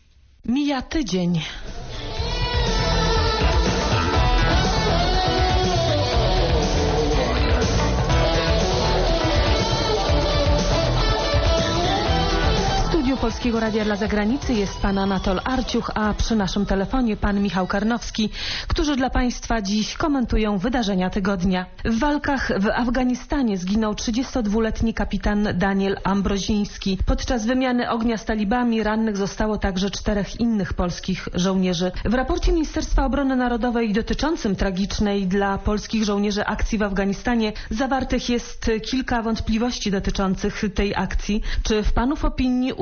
Mija tydzień. Polskiego Radia dla Zagranicy jest pan Anatol Arciuch, a przy naszym telefonie pan Michał Karnowski, którzy dla państwa dziś komentują wydarzenia tygodnia. W walkach w Afganistanie zginął trzydziestodwuletni kapitan Daniel Ambroziński. Podczas wymiany ognia z talibami rannych zostało także czterech innych polskich żołnierzy. W raporcie Ministerstwa Obrony Narodowej dotyczącym tragicznej dla polskich żołnierzy akcji w Afganistanie zawartych jest kilka wątpliwości dotyczących tej akcji. Czy w panów opinii uda się te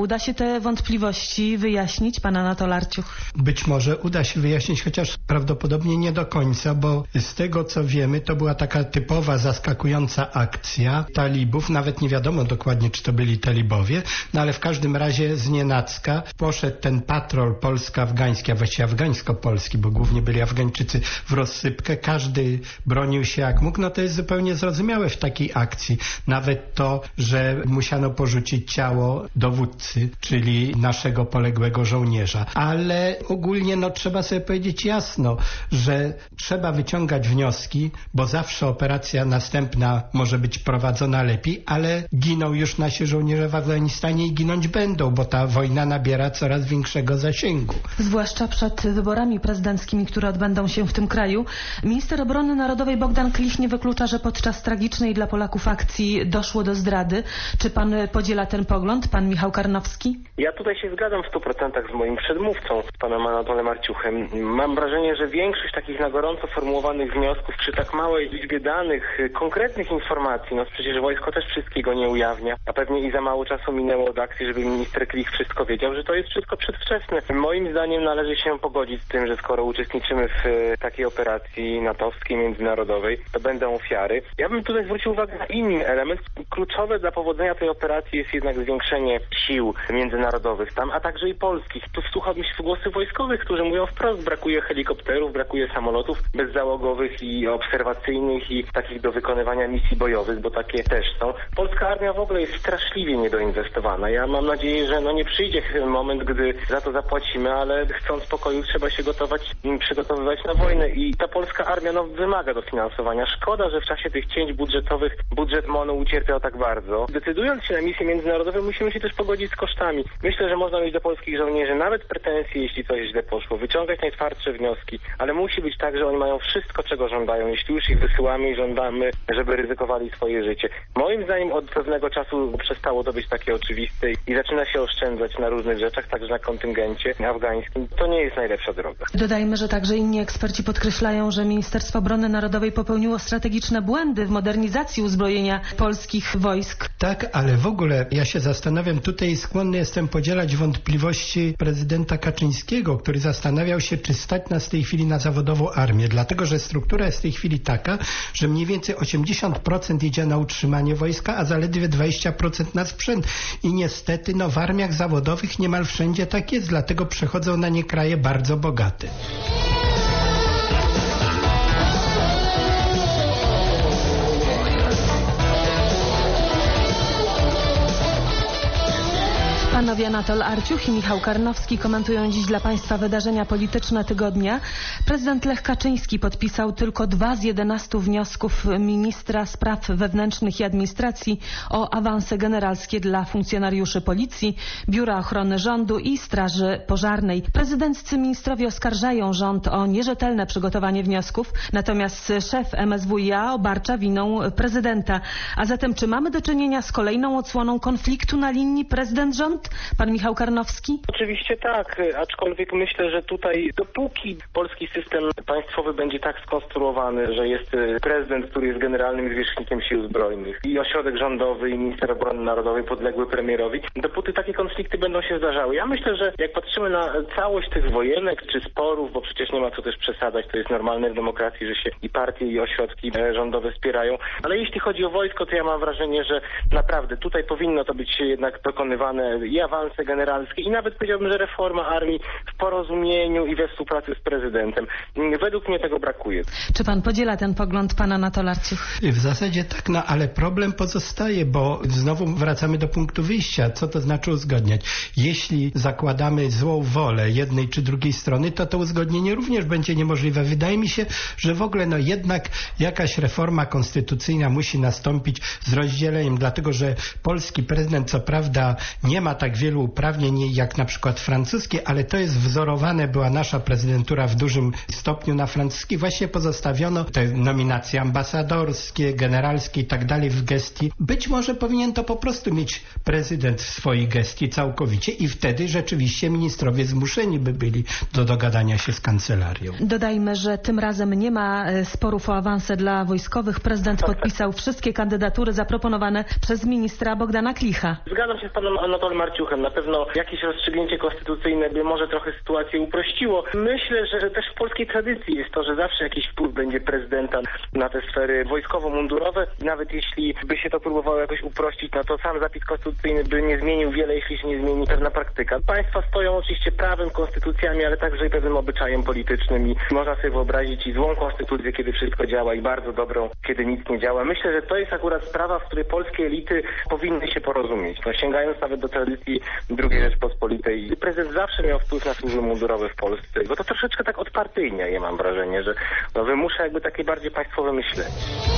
te wątpliwości wyjaśnić, pan Anatol Arciuch? Być może uda się wyjaśnić, chociaż prawdopodobnie nie do końca, bo z tego co wiemy, to była taka typowa, zaskakująca akcja talibów. Nawet nie wiadomo dokładnie, czy to byli talibowie, no ale w każdym razie znienacka poszedł ten patrol polsko-afgański, a właściwie afgańsko-polski, bo głównie byli Afgańczycy, w rozsypkę. Każdy bronił się jak mógł. No to jest zupełnie zrozumiałe w takiej akcji. Nawet to, że musiano porzucić ciało dowódcy, czyli naszego poległego żołnierza. Ale ogólnie no trzeba sobie powiedzieć jasno, że trzeba wyciągać wnioski, bo zawsze operacja następna może być prowadzona lepiej, ale giną już nasi żołnierze w Afganistanie i ginąć będą, bo ta wojna nabiera coraz większego zasięgu. Zwłaszcza przed wyborami prezydenckimi, które odbędą się w tym kraju. Minister Obrony Narodowej Bogdan Klich nie wyklucza, że podczas tragicznej dla Polaków akcji doszło do zdrady. Czy pan podziela ten pogląd, pan Michał Karnowski? Ja tutaj się zgadzam w stu procentach z moim przedmówcą, z panem Anatolem Arciuchem. Mam wrażenie, że większość takich na gorąco formułowanych wniosków, przy tak małej liczbie danych, konkretnych informacji, no przecież wojsko też wszystkiego nie ujawnia, a pewnie i za mało czasu minęło od akcji, żeby minister Klich wszystko wiedział, że to jest wszystko przedwczesne. Moim zdaniem należy się pogodzić z tym, że skoro uczestniczymy w takiej operacji natowskiej, międzynarodowej, to będą ofiary. Ja bym tutaj zwrócił uwagę na inny element. Kluczowe dla powodzenia tej operacji jest jednak zwiększenie sił międzynarodowych tam, a także i polskich. Tu wsłuchałbym się w głosy wojskowych, którzy mówią wprost, brakuje helikopterów, brakuje samolotów bezzałogowych i obserwacyjnych i takich do wykonywania misji bojowych, bo takie też są. Polska armia w ogóle jest straszliwie niedoinwestowana. Ja mam nadzieję, że no nie przyjdzie moment, gdy za to zapłacimy, ale chcąc pokoju trzeba się gotować, przygotowywać na wojnę i ta polska armia no wymaga dofinansowania. Szkoda, że w czasie tych cięć budżetowych budżet M O N-u ucierpiał tak bardzo. Decydując się na misje międzynarodowe, musimy się też pogodzić z kosztami. Myślę, że można mieć do polskich żołnierzy nawet pretensje, jeśli coś źle poszło, wyciągać najtwardsze wnioski, ale musi być tak, że oni mają wszystko, czego żądają, jeśli już ich wysyłamy i żądamy, żeby ryzykowali swoje życie. Moim zdaniem od pewnego czasu przestało to być takie oczywiste i zaczyna się oszczędzać na różnych rzeczach, także na kontyngencie afgańskim. To nie jest najlepsza droga. Dodajmy, że także inni eksperci podkreślają, że Ministerstwo Obrony Narodowej popełniło strategiczne błędy w modernizacji uzbrojenia polskich wojsk. Tak, ale w ogóle ja się zastanawiam, tutaj skłonny jestem podzielać wątpliwości prezydenta Kaczyńskiego, który zastanawiał się, czy stać nas w tej chwili na zawodową armię, dlatego że struktura jest w tej chwili taka, że mniej więcej osiemdziesiąt procent idzie na utrzymanie wojska, a zaledwie dwadzieścia procent na sprzęt. I niestety no, w armiach zawodowych niemal wszędzie tak jest, dlatego przechodzą na nie kraje bardzo bogate. Panowie Anatol Arciuch i Michał Karnowski komentują dziś dla Państwa wydarzenia polityczne tygodnia. Prezydent Lech Kaczyński podpisał tylko dwa z jedenastu wniosków ministra spraw wewnętrznych i administracji o awanse generalskie dla funkcjonariuszy policji, Biura Ochrony Rządu i Straży Pożarnej. Prezydenccy ministrowie oskarżają rząd o nierzetelne przygotowanie wniosków, natomiast szef M S W i A obarcza winą prezydenta. A zatem czy mamy do czynienia z kolejną odsłoną konfliktu na linii prezydent-rząd? Pan Michał Karnowski? Oczywiście tak, aczkolwiek myślę, że tutaj dopóki polski system państwowy będzie tak skonstruowany, że jest prezydent, który jest generalnym zwierzchnikiem sił zbrojnych i ośrodek rządowy i minister obrony narodowej podległy premierowi, dopóty takie konflikty będą się zdarzały. Ja myślę, że jak patrzymy na całość tych wojenek czy sporów, bo przecież nie ma co też przesadzać, to jest normalne w demokracji, że się i partie i ośrodki rządowe wspierają, ale jeśli chodzi o wojsko, to ja mam wrażenie, że naprawdę tutaj powinno to być jednak dokonywane i awanse generalskie i nawet powiedziałbym, że reforma armii w porozumieniu i we współpracy z prezydentem. Według mnie tego brakuje. Czy pan podziela ten pogląd pana Anatol Arciuch? W zasadzie tak, no ale problem pozostaje, bo znowu wracamy do punktu wyjścia. Co to znaczy uzgodniać? Jeśli zakładamy złą wolę jednej czy drugiej strony, to to uzgodnienie również będzie niemożliwe. Wydaje mi się, że w ogóle no jednak jakaś reforma konstytucyjna musi nastąpić z rozdzieleniem, dlatego że polski prezydent co prawda nie ma tak wielu uprawnień jak na przykład francuskie, ale to jest wzorowane, była nasza prezydentura w dużym stopniu na francuskich. Właśnie pozostawiono te nominacje ambasadorskie, generalskie i tak dalej w gestii. Być może powinien to po prostu mieć prezydent w swojej gestii całkowicie i wtedy rzeczywiście ministrowie zmuszeni by byli do dogadania się z kancelarią. Dodajmy, że tym razem nie ma sporów o awanse dla wojskowych. Prezydent podpisał wszystkie kandydatury zaproponowane przez ministra Bogdana Klicha. Zgadzam się z panem Anatolem Arciuchem. Marciuchem. Na pewno jakieś rozstrzygnięcie konstytucyjne by może trochę sytuację uprościło. Myślę, że, że też w polskiej tradycji jest to, że zawsze jakiś wpływ będzie prezydenta na te sfery wojskowo-mundurowe. Nawet jeśli by się to próbowało jakoś uprościć, no to sam zapis konstytucyjny by nie zmienił wiele, jeśli się nie zmieni pewna praktyka. Państwa stoją oczywiście prawem, konstytucjami, ale także i pewnym obyczajem politycznym i można sobie wyobrazić i złą konstytucję, kiedy wszystko działa, i bardzo dobrą, kiedy nic nie działa. Myślę, że to jest akurat sprawa, w której polskie elity powinny się porozumieć. No, sięgając nawet do tradycji drugiej Rzeczpospolitej. Prezydent zawsze miał wpływ na służby mundurowe w Polsce, bo to troszeczkę tak odpartyjnie, mam wrażenie, że no, wymusza jakby takie bardziej państwowe myślenie.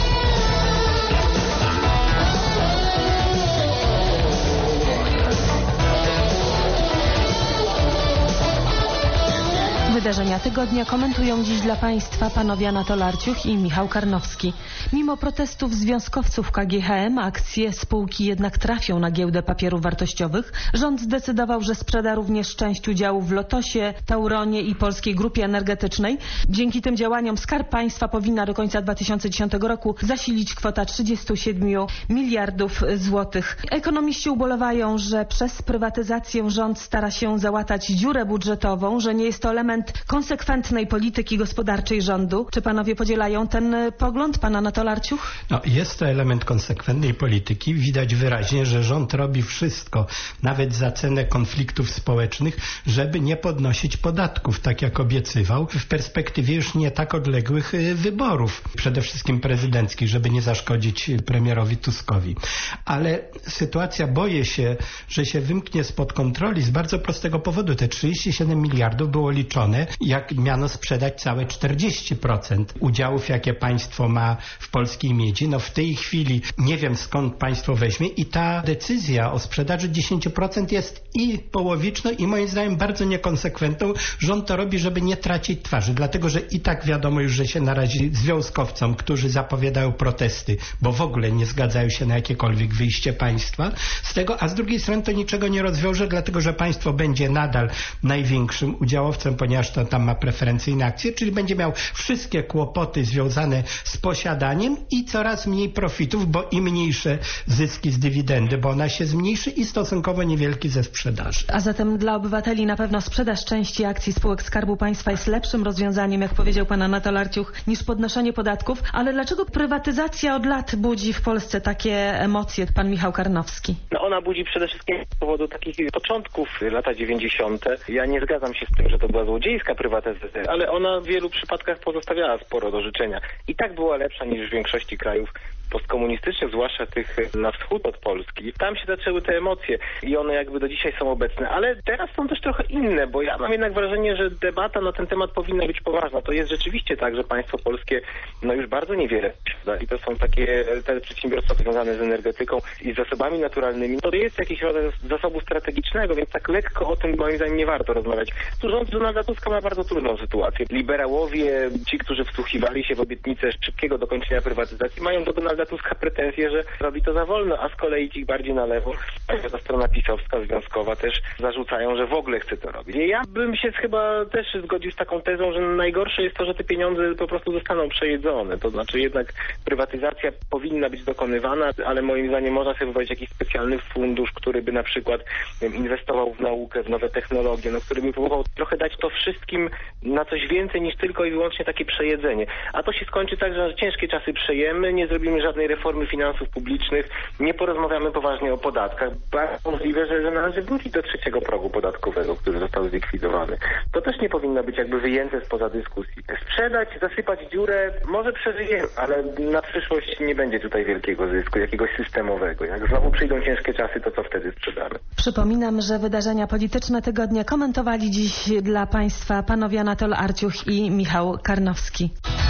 Wydarzenia tygodnia komentują dziś dla Państwa panowie Anatol Arciuch i Michał Karnowski. Mimo protestów związkowców K G H M akcje spółki jednak trafią na giełdę papierów wartościowych. Rząd zdecydował, że sprzeda również część udziałów w Lotosie, Tauronie i Polskiej Grupie Energetycznej. Dzięki tym działaniom Skarb Państwa powinna do końca dwa tysiące dziesiątego roku zasilić kwota trzydzieści siedem miliardów złotych. Ekonomiści ubolewają, że przez prywatyzację rząd stara się załatać dziurę budżetową, że nie jest to element konsekwentnej polityki gospodarczej rządu. Czy panowie podzielają ten pogląd, pan Anatol Arciuch? No, jest to element konsekwentnej polityki. Widać wyraźnie, że rząd robi wszystko, nawet za cenę konfliktów społecznych, żeby nie podnosić podatków, tak jak obiecywał, w perspektywie już nie tak odległych wyborów, przede wszystkim prezydenckich, żeby nie zaszkodzić premierowi Tuskowi. Ale sytuacja, boję się, że się wymknie spod kontroli z bardzo prostego powodu. Te trzydzieści siedem miliardów było liczone, jak miano sprzedać całe czterdzieści procent udziałów, jakie państwo ma w Polskiej Miedzi. No w tej chwili nie wiem, skąd państwo weźmie, i ta decyzja o sprzedaży dziesięć procent jest i połowiczną, i moim zdaniem bardzo niekonsekwentną. Rząd to robi, żeby nie tracić twarzy, dlatego że i tak wiadomo już, że się narazi związkowcom, którzy zapowiadają protesty, bo w ogóle nie zgadzają się na jakiekolwiek wyjście państwa z tego, a z drugiej strony to niczego nie rozwiąże, dlatego że państwo będzie nadal największym udziałowcem, ponieważ to tam ma preferencyjne akcje, czyli będzie miał wszystkie kłopoty związane z posiadaniem i coraz mniej profitów, bo i mniejsze zyski z dywidendy, bo ona się zmniejszy, i stosunkowo niewielki ze sprzedaży. A zatem dla obywateli na pewno sprzedaż części akcji spółek Skarbu Państwa jest lepszym rozwiązaniem, jak powiedział pan Anatol Arciuch, niż podnoszenie podatków. Ale dlaczego prywatyzacja od lat budzi w Polsce takie emocje, pan Michał Karnowski? No ona budzi przede wszystkim z powodu takich początków lata dziewięćdziesiąte. Ja nie zgadzam się z tym, że to była złodziejska prywatyzacja, ale ona w wielu przypadkach pozostawiała sporo do życzenia. I tak była lepsza niż w większości krajów postkomunistycznych, zwłaszcza tych na wschód od Polski. Tam się zaczęły te emocje i one jakby do dzisiaj są obecne, ale teraz są też trochę inne, bo ja mam jednak wrażenie, że debata na ten temat powinna być poważna. To jest rzeczywiście tak, że państwo polskie no już bardzo niewiele i to są takie te przedsiębiorstwa związane z energetyką i z zasobami naturalnymi. To jest jakiś rodzaj zasobu strategicznego, więc tak lekko o tym moim zdaniem nie warto rozmawiać. Tu rząd Donalda Tuska ma bardzo trudną sytuację. Liberałowie, ci, którzy wsłuchiwali się w obietnicę szybkiego dokończenia prywatyzacji, mają do Donalda Tuska pretensje, że robi to za wolno, a z kolei ci bardziej na lewo, ta strona pisowska, związkowa też zarzucają, że w ogóle chce to robić. Ja bym się chyba też zgodził z taką tezą, że najgorsze jest to, że te pieniądze po prostu zostaną przejedzone. To znaczy jednak prywatyzacja powinna być dokonywana, ale moim zdaniem można sobie wybrać jakiś specjalny fundusz, który by na przykład wiem, inwestował w naukę, w nowe technologie, no, który by próbował trochę dać to wszystkim na coś więcej niż tylko i wyłącznie takie przejedzenie. A to się skończy tak, że ciężkie czasy przejemy, nie zrobimy żadnej reformy finansów publicznych, nie porozmawiamy poważnie o podatkach. Bardzo możliwe, że, że należy wrócić do trzeciego progu podatkowego, który został zlikwidowany. To też nie powinno być jakby wyjęte spoza dyskusji. Sprzedać, zasypać dziurę, może przeżyjemy, ale na przyszłość nie będzie tutaj wielkiego zysku, jakiegoś systemowego. Jak znowu przyjdą ciężkie czasy, to co wtedy sprzedamy? Przypominam, że wydarzenia polityczne tygodnia komentowali dziś dla Państwa panowie Anatol Arciuch i Michał Karnowski.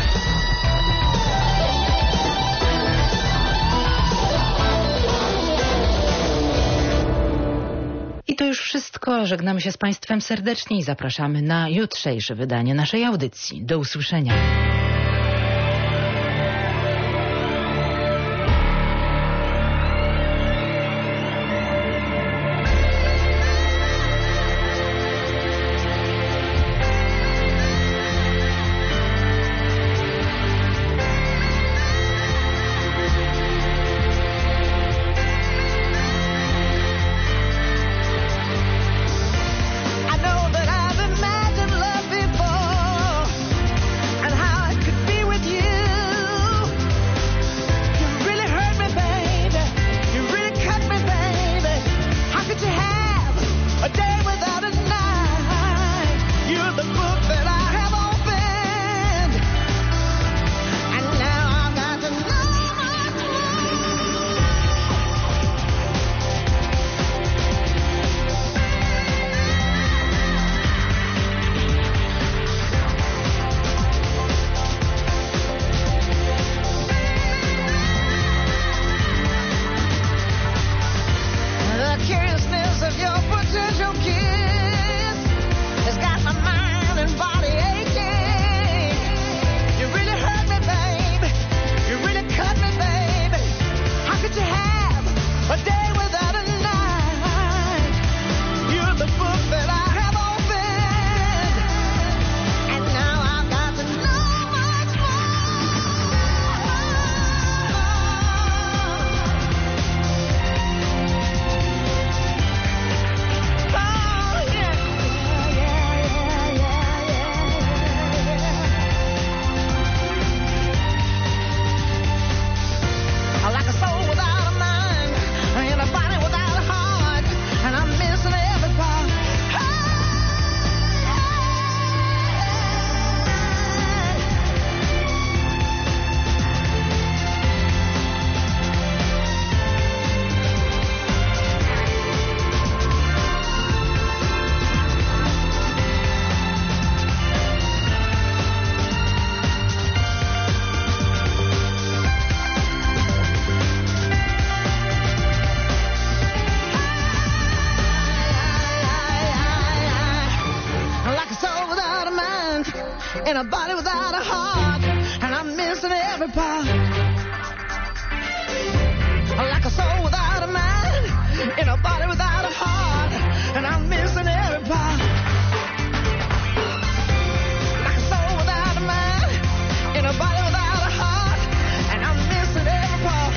I to już wszystko. Żegnamy się z Państwem serdecznie i zapraszamy na jutrzejsze wydanie naszej audycji. Do usłyszenia. a body without a heart, and I'm missing every part. Like a soul without a mind, in a body without a heart, and I'm missing every part. Like a soul without a mind, in a body without a heart, and I'm missing every part.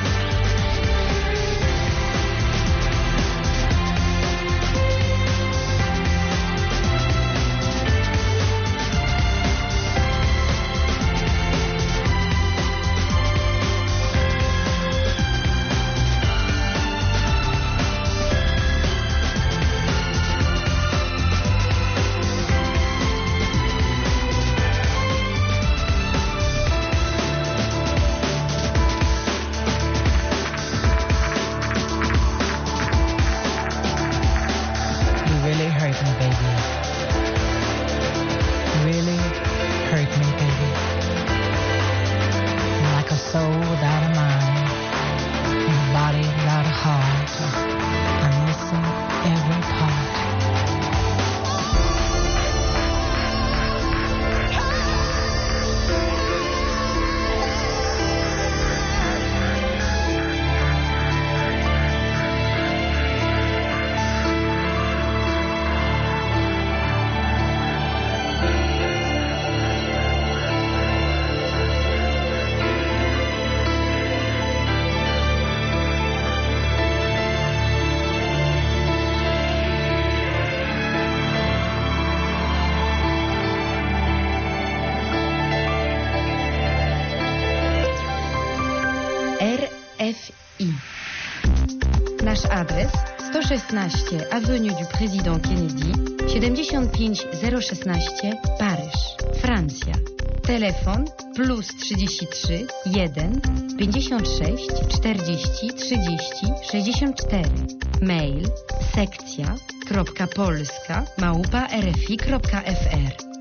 Nasz adres sto szesnaście Avenue du Président Kennedy, siedemdziesiąt pięć zero szesnaście Paryż, Francja. Telefon plus trzydzieści trzy jeden pięćdziesiąt sześć czterdzieści trzydzieści sześćdziesiąt cztery. Mail sekcja kropka polska małpa rfi kropka fr.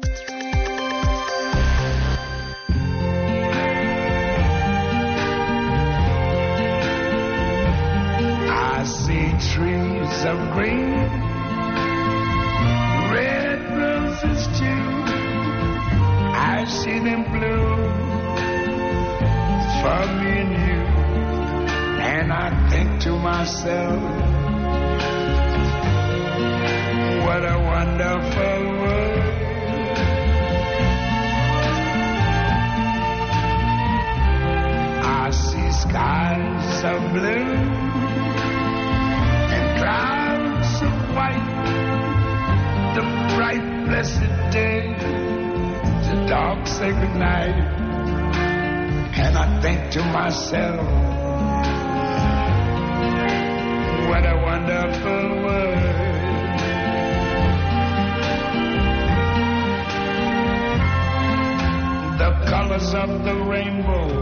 I see trees of green, red roses too. I see them bloom for me and you. And I think to myself, what a wonderful world. I see skies of blue and clouds of white, the bright blessed day, the dark sacred night. And I think to myself, what a wonderful world. The colors of the rainbow